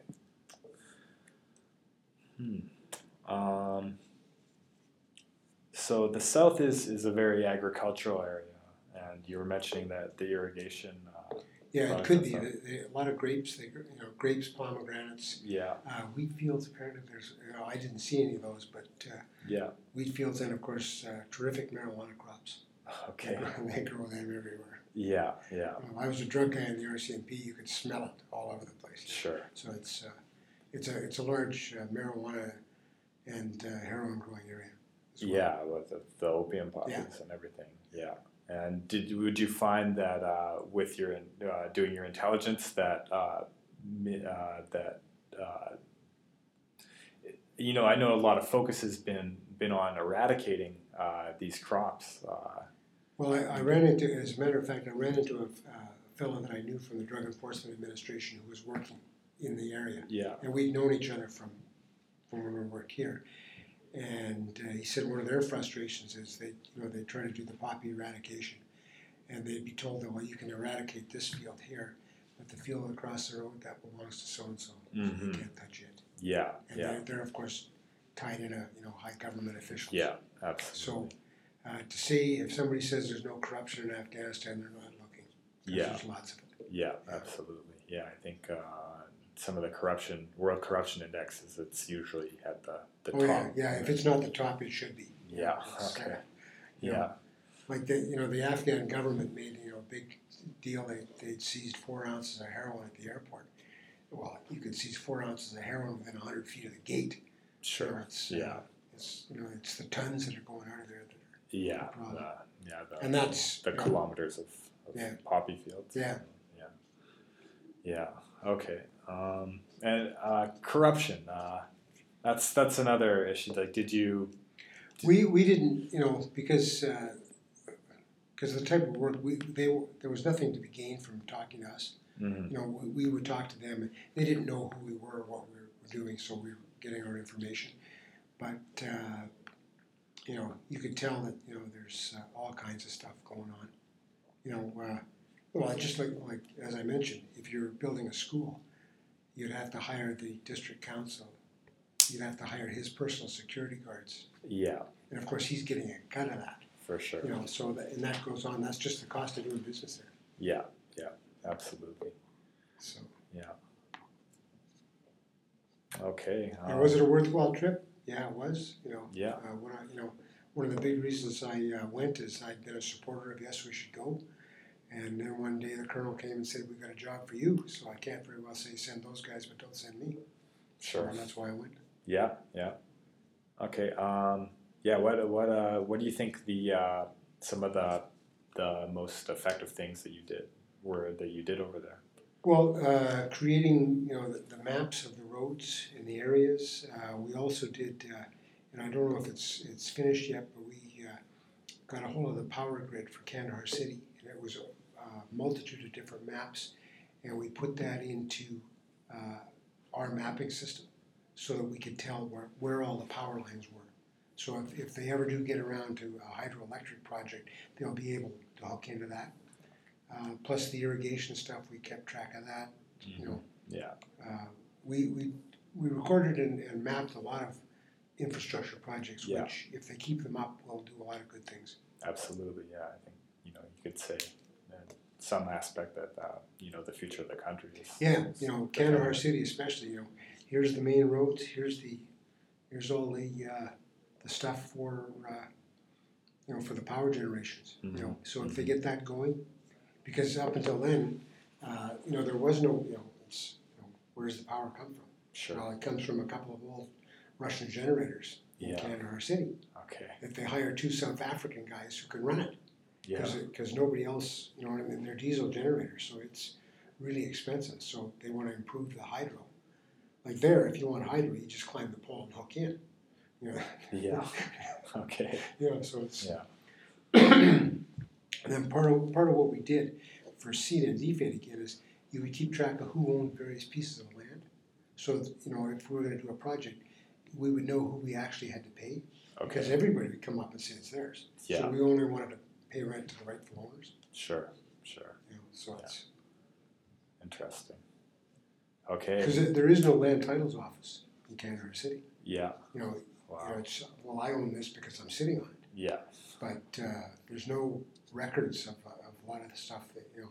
Hmm. Um, so the south is, is a very agricultural area, and you were mentioning that the irrigation. Uh, Yeah, it products could and be. stuff. They, they, a lot of grapes, they, gr- you know, grapes, pomegranates, Yeah, uh, wheat fields. Apparently, there's, you know, I didn't see any of those, but uh, yeah. wheat fields, and of course, uh, terrific marijuana crops. Okay. They grow them everywhere. Yeah, yeah. You know, I was a drug guy in the R C M P. You could smell it all over the place. Sure. So it's uh, it's a it's a large uh, marijuana and uh, heroin growing area. as well. Yeah, with the, the opium poppies and everything. Yeah. And did would you find that uh, with your uh, doing your intelligence that uh, mi- uh, that uh, you know I know a lot of focus has been been on eradicating uh, these crops. Uh, Well, I, I ran into, as a matter of fact, I ran into a uh, fellow that I knew from the Drug Enforcement Administration who was working in the area. yeah. And we'd known each other from, from when we worked here. And uh, he said one of their frustrations is they, you know, they try to do the poppy eradication, and they'd be told that, well, you can eradicate this field here, but the field across the road, that belongs to so and so, so Mhm. you can't touch it. Yeah. And Yeah. they're, they're of course tied in a, you know, high government officials. Yeah. Absolutely. So uh, to say if somebody says there's no corruption in Afghanistan, they're not looking. 'Cause Yeah. There's lots of it. Yeah. Absolutely. Yeah. I think uh, some of the corruption World Corruption Indexes, it's usually at the the Oh top. yeah, yeah. If it's not the top, it should be. Yeah. It's, uh, Okay. you Yeah. know, Like the, you know, the Afghan government made, you know, a big deal. They they'd seized four ounces of heroin at the airport. Well, you could seize four ounces of heroin within a hundred feet of the gate. You know, Sure. it's, Yeah. uh, it's you know, it's the tons that are going out of there that are. Yeah. problem. The, yeah. The, And that's, the you know, kilometers of, of Yeah. poppy fields. Yeah. Yeah. Yeah. Okay. Um, and uh, corruption. Uh, that's that's another issue. Like, did you? We we didn't, you know, because uh, because the type of work we they were- there was nothing to be gained from talking to us. Mhm. You know, we, we would talk to them, and they didn't know who we were, what we were doing, so we were getting our information. But uh, you know, you could tell that you know there's uh, all kinds of stuff going on. You know, uh, Well, just like, like, as I mentioned, if you're building a school, you'd have to hire the district council. You'd have to hire his personal security guards. Yeah, And of course, he's getting a cut of that, for sure. you know, so that, and that goes on, that's just the cost of doing business there, Yeah, yeah, absolutely. so. Yeah. Okay. And um, was it a worthwhile trip? Yeah, it was, you know. Yeah. Uh, when I, you know, one of the big reasons I uh, went is I'd been a supporter of Yes, We Should Go. And then one day the colonel came and said, we've got a job for you. So I can't very well say send those guys, but don't send me. Sure. So that's why I went. Yeah, yeah. Okay. Um, yeah. What what uh what do you think the uh, some of the the most effective things that you did were that you did over there? Well, uh, creating, you know, the, the maps of the roads in the areas. Uh, we also did, uh, and I don't know if it's it's finished yet, but we uh, got a hold of the power grid for Kandahar City, and it was a, a multitude of different maps, and we put that into uh, our mapping system so that we could tell where, where all the power lines were. So if, if they ever do get around to a hydroelectric project, they'll be able to hook into that. Uh, plus the irrigation stuff, we kept track of that. You know, Yeah. uh, we we we recorded and, and mapped a lot of infrastructure projects, Yeah. which if they keep them up, will do a lot of good things. Absolutely. Yeah. I think you know you could say in some aspect that uh, you know the future of the country is. Yeah, is you know, dependent- Kandahar City especially. You know, here's the main roads. Here's the here's all the uh, the stuff for uh, you know for the power generations. You know, so if they get that going. Because up until then, uh, you know, there was no, you know, it's, you know, where does the power come from? Sure. Well, it comes from a couple of old Russian generators in Yeah. Kandahar City. Okay. If they hire two South African guys who can run it, Yeah. because nobody else, you know what I mean, they're diesel generators, so it's really expensive. So they want to improve the hydro. Like there, if you want hydro, you just climb the pole and hook in. You know? Yeah. Okay. You know, so it's. Yeah. And then part of part of what we did for seed and D F I D again is you would keep track of who owned various pieces of land. So you know if we were going to do a project, we would know who we actually had to pay because Okay. everybody would come up and say it's theirs. Yeah. So we only wanted to pay rent to the rightful owners. Sure. Sure. You know, so Yeah. it's Interesting. Okay. because there is no land titles office in Kandahar City. Yeah. You know, Wow. you know it's, well I own this because I'm sitting on it, Yeah. but uh, there's no records of, uh, of a lot of the stuff that you know.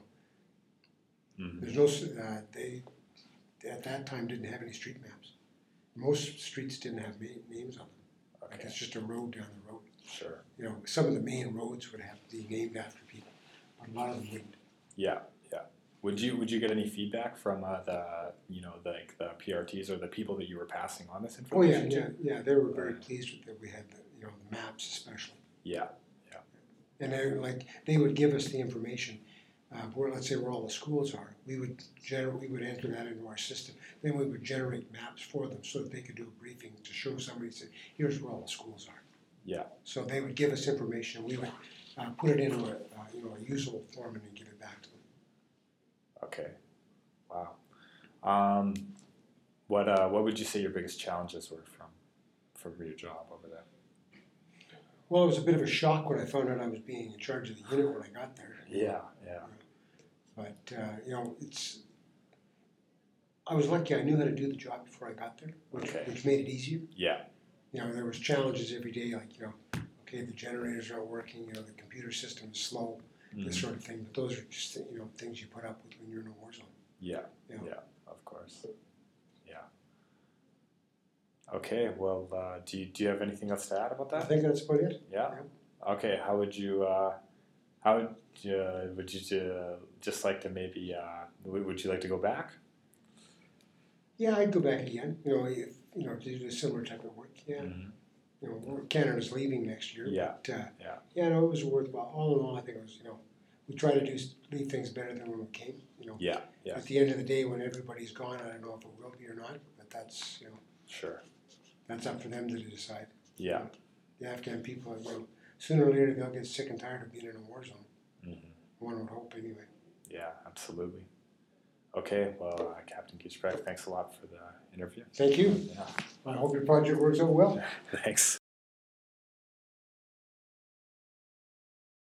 Mhm. There's no, s- uh, they, at that time didn't have any street maps. Most streets didn't have ma- names on them. Like Okay. it's just a road down the road. Sure. You know, some of the main roads would have to be named after people, but a lot of them wouldn't. Yeah. Yeah. Would you would you get any feedback from uh, the you know the like the P R Ts or the people that you were passing on this Oh yeah, information yeah, yeah, they were very pleased with that we had the, you know, the maps especially. to? Yeah. And they were like, they would give us the information, uh, where, let's say where all the schools are. We would generate, we would enter that into our system. Then we would generate maps for them so that they could do a briefing to show somebody, say, here's where all the schools are. Yeah. So they would give us information, we would uh, put it into a, uh, you know, a usable form and then give it back to them. Okay. Wow. Um, what uh, what would you say your biggest challenges were from from your job over there? Well, it was a bit of a shock when I found out I was being in charge of the unit when I got there. Yeah. Yeah. But, uh, you know, it's, I was lucky I knew how to do the job before I got there, which, Okay. which made it easier. Yeah. You know, there was challenges every day, like, you know, okay, the generators aren't working, you know, the computer system is slow, this Mhm. sort of thing. But those are just, you know, things you put up with when you're in a war zone. Yeah. Yeah. Yeah. Of course. Yeah. Okay. Well, uh, do you, do you have anything else to add about I that? think that's about it. Yeah. Okay. How would you uh, how would you, uh, would you uh, just like to maybe uh, would would you like to go back? Yeah, I'd go back again, you know, if, you know, to do a similar type of work, yeah. Mhm. You know, we're- Canada's leaving next year. Yeah. But, uh, Yeah. yeah, no, it was worthwhile. All in all, I think it was, you know, we try to do, s- leave things better than when we came, you know. Yeah. Yeah. At the end of the day, when everybody's gone, I don't know if it will be or not, but that's, you know, Sure. that's up for them to decide. Yeah. The Afghan people, you know, sooner or later they'll get sick and tired of being in a war zone. Mhm. One would hope, anyway. Yeah. Absolutely. Okay. Well, uh, Captain Giesbrecht, thanks a lot for the interview. Thank you. Yeah. I hope your project works out well. Thanks.